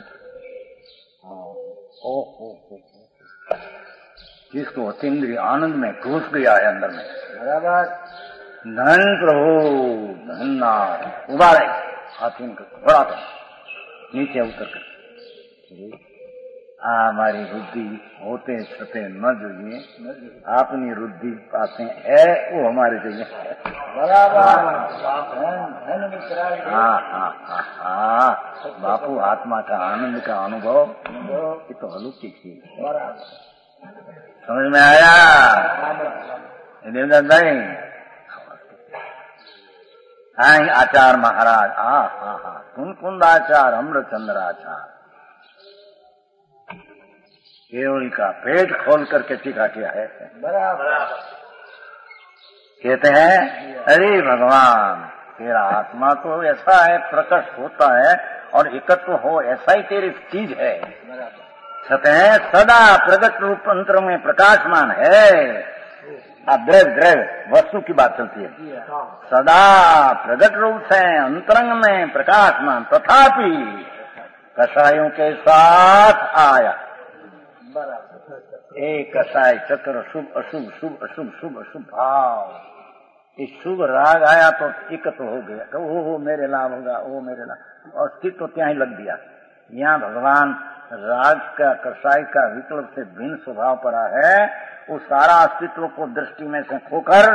जिसको अतीन्द्रिय आनंद में घुस गया है अंदर में। बराबर। धन प्रभु धननाथ उबारे हाथी को घोड़ा कर नीचे उतर कर, हमारी बुद्धि होते छते न जुड़िए, अपनी रुद्धि पाते है वो हमारे चाहिए। बराबर। हाँ बापू आत्मा का आनंद का अनुभव ये तो अलौकिक चीज है। समझ में आया देवदास भाई। हाँ आचार्य महाराज कुंद आचार्य अम्रचंद्र आचार्य केवल का पेट खोल करके टीका किया है। बराबर। कहते हैं अरे भगवान तेरा आत्मा तो ऐसा है प्रकट होता है और एकत्व हो ऐसा ही तेरी चीज है। सतह सदा प्रगट रूप अंतर में प्रकाशमान है। अब द्रव्य वस्तु की बात चलती है। सदा प्रगट रूप से अंतरंग में प्रकाशमान, तथापि कषायों के साथ आया। एक कषाय चक्र शुभ अशुभ शुभ अशुभ शुभ अशुभ भाव, इस शुभ राग आया तो एकत्र हो गया, तो वो मेरे लाभ होगा, वो मेरे लाभ, और अस्तित्व ત્યાં ही लग दिया। यहाँ भगवान राग का कषाय का विकल्प से भिन्न स्वभाव पड़ा है, वो सारा अस्तित्व को दृष्टि में से खोकर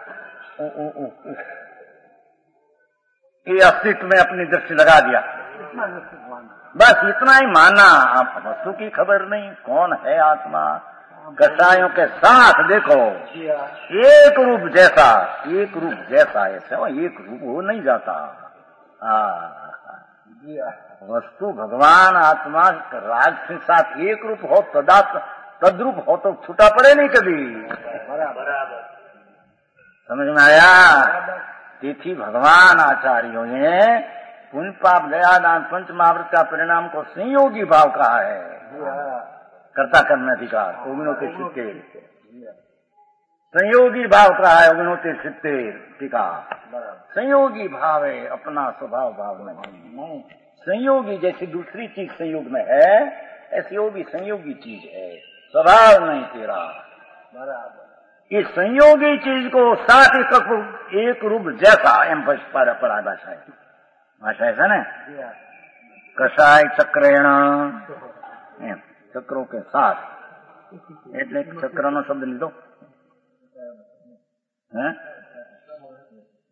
ये अस्तित्व में अपनी दृष्टि लगा दिया। बस इतना ही माना, आप वस्तु की खबर नहीं, कौन है आत्मा। कषायों के साथ देखो एक रूप जैसा ऐसा एक रूप हो नहीं जाता। वस्तु भगवान आत्मा राग के साथ एक रूप हो, तद्रूप हो तो छूटा पड़े नहीं कभी। बराबर। समझ में आया। तिथि भगवान आचार्यों ने पुण्य पाप दया दान पंच महाव्रत का परिणाम को संयोगी भाव कहा है। कर्ता कर्म अधिकार अग्नोते सिद्धेर, संयोगी भाव कहा है अग्नोते सिद्धेर टीका। संयोगी भाव है, अपना स्वभाव भाव में नहीं। संयोगी जैसी दूसरी चीज संयोग में है, ऐसी वो भी संयोगी चीज है, स्वभाव नहीं तेरा। बराबर। इस संयोगी चीज को साथ एक रूप जैसा एम पड़ा भाषा ऐसा ना, कषाय चक्रेण एम चक्रों के साथ એટલે ચક્રનો શબ્દ લીધો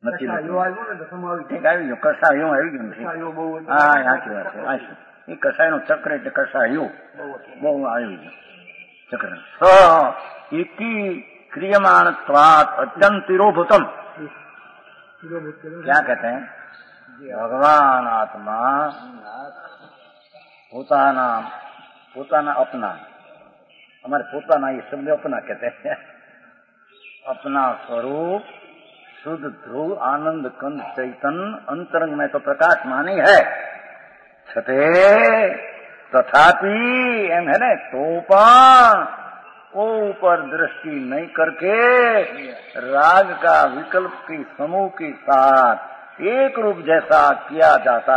નથી આવી ગયું કસાયું આવી ગયું. હા સાચી વાત છે. એ કસાયનું ચક્ર એટલે કસાયું બહુ આવી ગયું चक्र एकी क्रियमाणत्वात् अत्यंतिरोभूतम. क्या कहते हैं? भगवान आत्मा પોતાના अपना, हमारे પોતાના ये शब्द अपना कहते हैं, अपना स्वरूप शुद्ध ध्रुव आनंद कंद चैतन अंतरंग में तो प्रकाश मानी है छते तथापि एम है ने तो पण ऊपर दृष्टि नहीं करके राग का विकल्प की समूह के साथ एक रूप जैसा किया जाता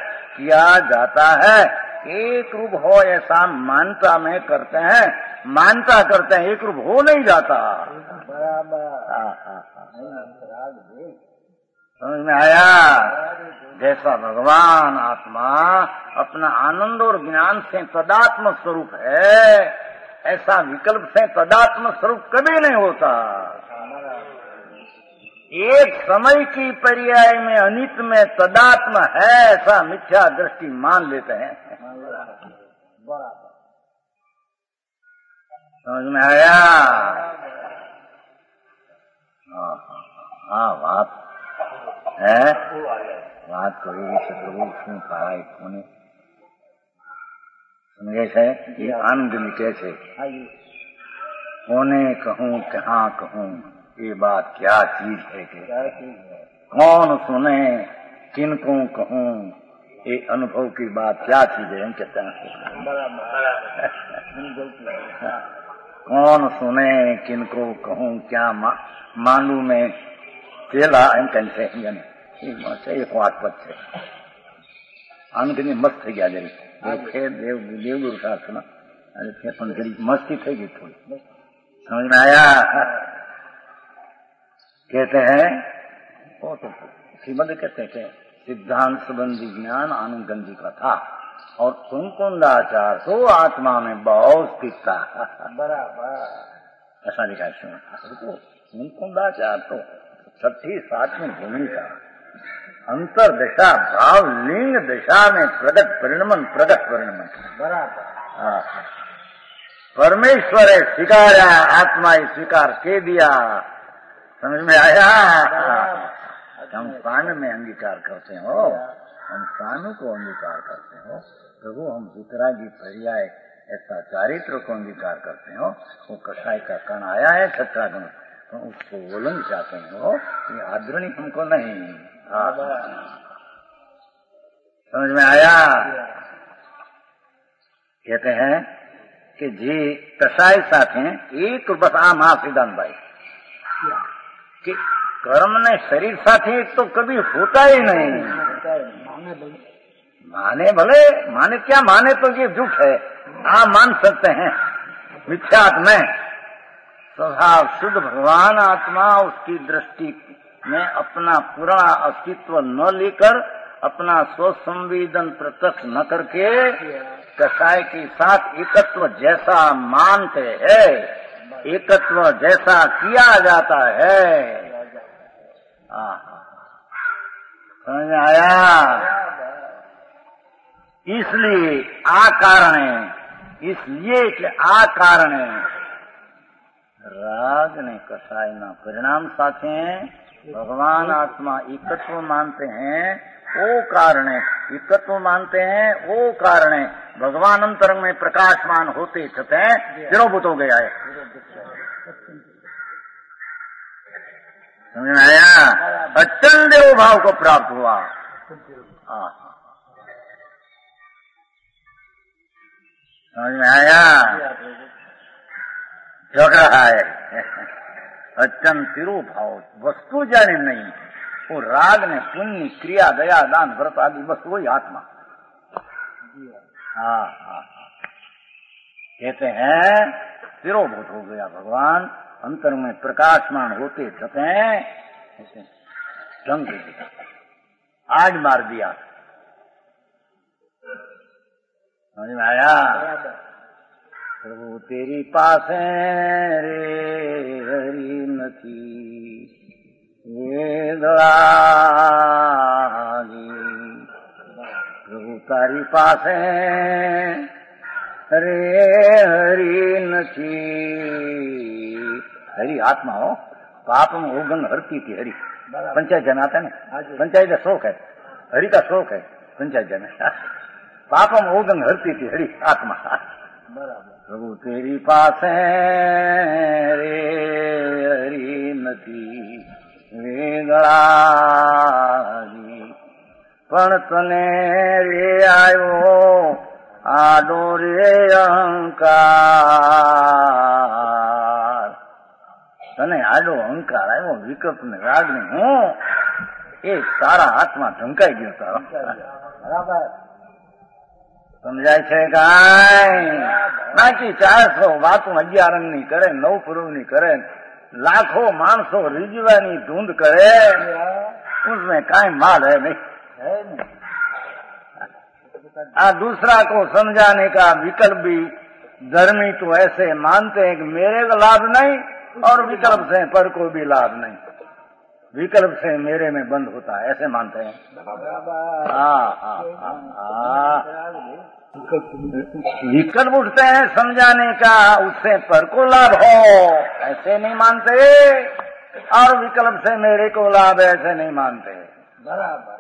है एक रूप हो ऐसा मानता में करते हैं, एक रूप हो नहीं जाता. समझ में आया? जैसा भगवान आत्मा अपना आनंद और ज्ञान से तदात्म स्वरूप है, ऐसा विकल्प से तदात्म स्वरूप कभी नहीं होता. एक समय की पर्याय में अनित में तदात्म है ऐसा मिथ्या दृष्टि मान लेते हैं. समझ में आया? हाँ बात है. बात करेगी प्रभु उसमें पाए कोने समझे है ये आनंद में कैसे कोने कहूँ कहाँ कहूँ ये बात क्या चीज है कि कौन सुने किनको कहूँ ये अनुभव की बात क्या चीज है. हम कहते हैं कौन सुने किनको कहूँ क्या मालूम में केला एम कैसे एक वाट पद છે. આનંદની મસ્ત થઈ ગયા જરી દેવગુરુ શાસ્ત્રમાં અને પણ જરી મસ્તી થઈ ગઈ થોડી. समझ में आया? कहते हैं वो तो श्रीमद कहते हैं सिद्धांत संबंधी ज्ञान आनंद गंजी का था और कुंकुंदाचार तो आत्मा में बहुत स्थित था. बराबर ऐसा लिखा है. कुंकुंदाचार तो 6-7 भूमि का अंतर दिशा भाव लिंग दिशा में प्रगट परिणमन बराबर. परमेश्वर है स्वीकारा आत्मा ही स्वीकार के दिया. समझ में आया? हम स्थान में अंगीकार करते हो, हम स्थानों को अंगीकार करते हो प्रभु. हम वितरागी पर्याय ऐसा चारित्र को अंगीकार करते हो. वो कसाई का कण आया है छठा गुण उसको उल्लंघ चाहते हो, ये आदरणी हमको नहीं. समझ में आया? कहते हैं कि जी कसाई साथ हैं एक बस आ महासिद्धांत भाई कि कर्म ने शरीर साथ एक तो कभी होता ही नहीं. माने भले माने क्या माने तो ये झूठ है. आप मान सकते हैं मिथ्यात्म में स्वभाव शुद्ध भगवान आत्मा उसकी दृष्टि में अपना पुराना अस्तित्व न लेकर अपना स्वसंवेदन प्रत्यक्ष न करके कसाय के साथ एकत्व जैसा मानते हैं, एकत्व जैसा किया जाता है. समझ में आया? इसलिए आ कारण राग ने कसाय ना परिणाम साथे भगवान आत्मा एकत्व मानते हैं. वो कारण एकत्व मानते हैं. वो कारण भगवान अंतरंग में प्रकाशमान होते छते द्रवभूत हो गया है. समझ में आया? अचल देव भाव को प्राप्त हुआ. समझ में आया? झग रहा है अचन तिरु भाव वस्तु जाने नहीं. वो राग ने पुण्य क्रिया दया दान व्रत आदि बस वही आत्मा. हाँ कहते हैं तिरोभूत हो गया भगवान अंतर में प्रकाशमान होते छते ढंग आज मार दिया. समझ में आया? प्रभु तेरी पास रे हरि नथी વેદળાજી પ્રભુ તારી પાસે રે હરી નથી. हरी आत्मा हो, पाप में उगन हरती थी हरी. पंचायत जन आता है ना, पंचायत का शौक है, हरि का शौक है पंचायत जन. पाप में उगन हरती थी हरी आत्मा. प्रभु तेरी पास रे हरी नथी वेगळाजी पण तने रे आयो आडो रे अहंकार. तने आडो अहंकार आयो विकल्प ने राग ने हूँ એ તારા હાથમાં ઢંકાઈ ગયો તારો. બરાબર સમજાય છે કાંઈ? બાકી 400 વાતો 11 ની કરે, 9 પૂર્વ ની કરે, लाखों मानसों रिजवानी ढूंढ करे, उसमें काई माल है नहीं. दूसरा को समझाने का विकल्प भी धर्मी तो ऐसे मानते हैं कि मेरे को लाभ नहीं और विकल्प से पर को भी लाभ नहीं, विकल्प से मेरे में बंद होता है, ऐसे मानते हैं. विकल्प उठते हैं समझाने का, उससे पर को लाभ हो ऐसे नहीं मानते, और विकल्प से मेरे को लाभ ऐसे नहीं मानते. बराबर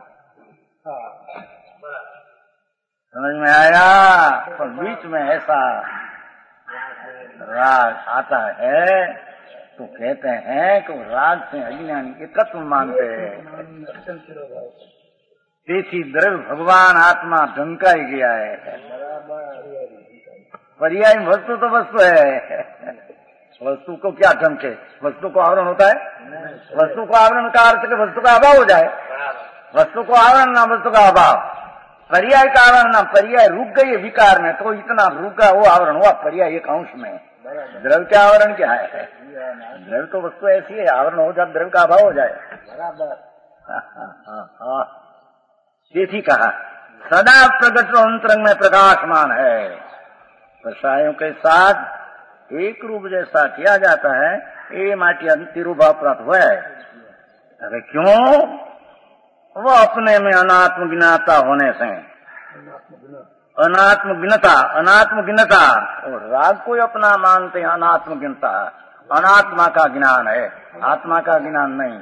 समझ में आया? तो बीच में ऐसा राग आता है तो कहते हैं कि राग से अज्ञानी के तत्व मानते हैं. તેથી દ્રવ્ય ભગવાન આત્મા ઢંકાઈ ગયા है. पर्याय वस्तु तो वस्तु है, वस्तु को क्या ढंके? वस्तु को आवरण होता है, वस्तु को आवरण का अर्थ कि वस्तु का अभाव हो जाए. वस्तु को आवरण ना वस्तु का अभाव, पर्याय का आवरण ना पर्याय रुक गई विकार में, तो इतना रुका वो आवरण हुआ पर्याय एक अंश में. द्रव्य का आवरण क्या है? द्रव्य तो वस्तु ऐसी है, आवरण हो जाए द्रव्य का अभाव हो जाए. તેથી कहा सदा प्रगट अंतरंग में प्रकाशमान है. प्रसायों के साथ एक रूप जैसा किया जाता है, ये माटी तिरुभाव प्राप्त हुआ है. अरे क्यों? वो अपने में अनात्म गिनाता होने से, अनात्म गिनता और राग को अपना मानते हैं. अनात्म गिनता अनात्मा का ज्ञान है, आत्मा का ज्ञान नहीं.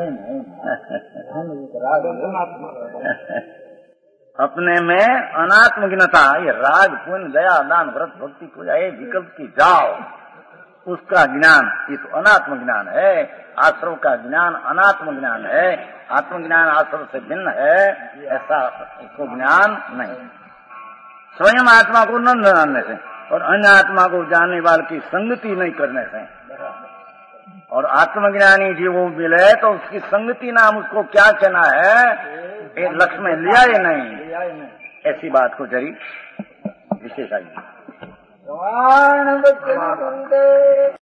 अपने में अनात्म गिनता, ये राग पुण्य दया दान व्रत भक्ति पूजा ये विकल्प की जाओ, उसका ज्ञान ये तो अनात्म ज्ञान है. आश्रव का ज्ञान अनात्म ज्ञान है, आत्मज्ञान आश्रव से भिन्न है, ऐसा इसको ज्ञान नहीं. स्वयं आत्मा को न जानने से और अन्य आत्मा को जानने वाले की संगति नहीं करने से, और आत्मज्ञानी जीव मिले तो उसकी संगति नाम उसको क्या कहना है, एक लक्ष्य में लिया ही नहीं. ऐसी बात को जरी विशेष आई.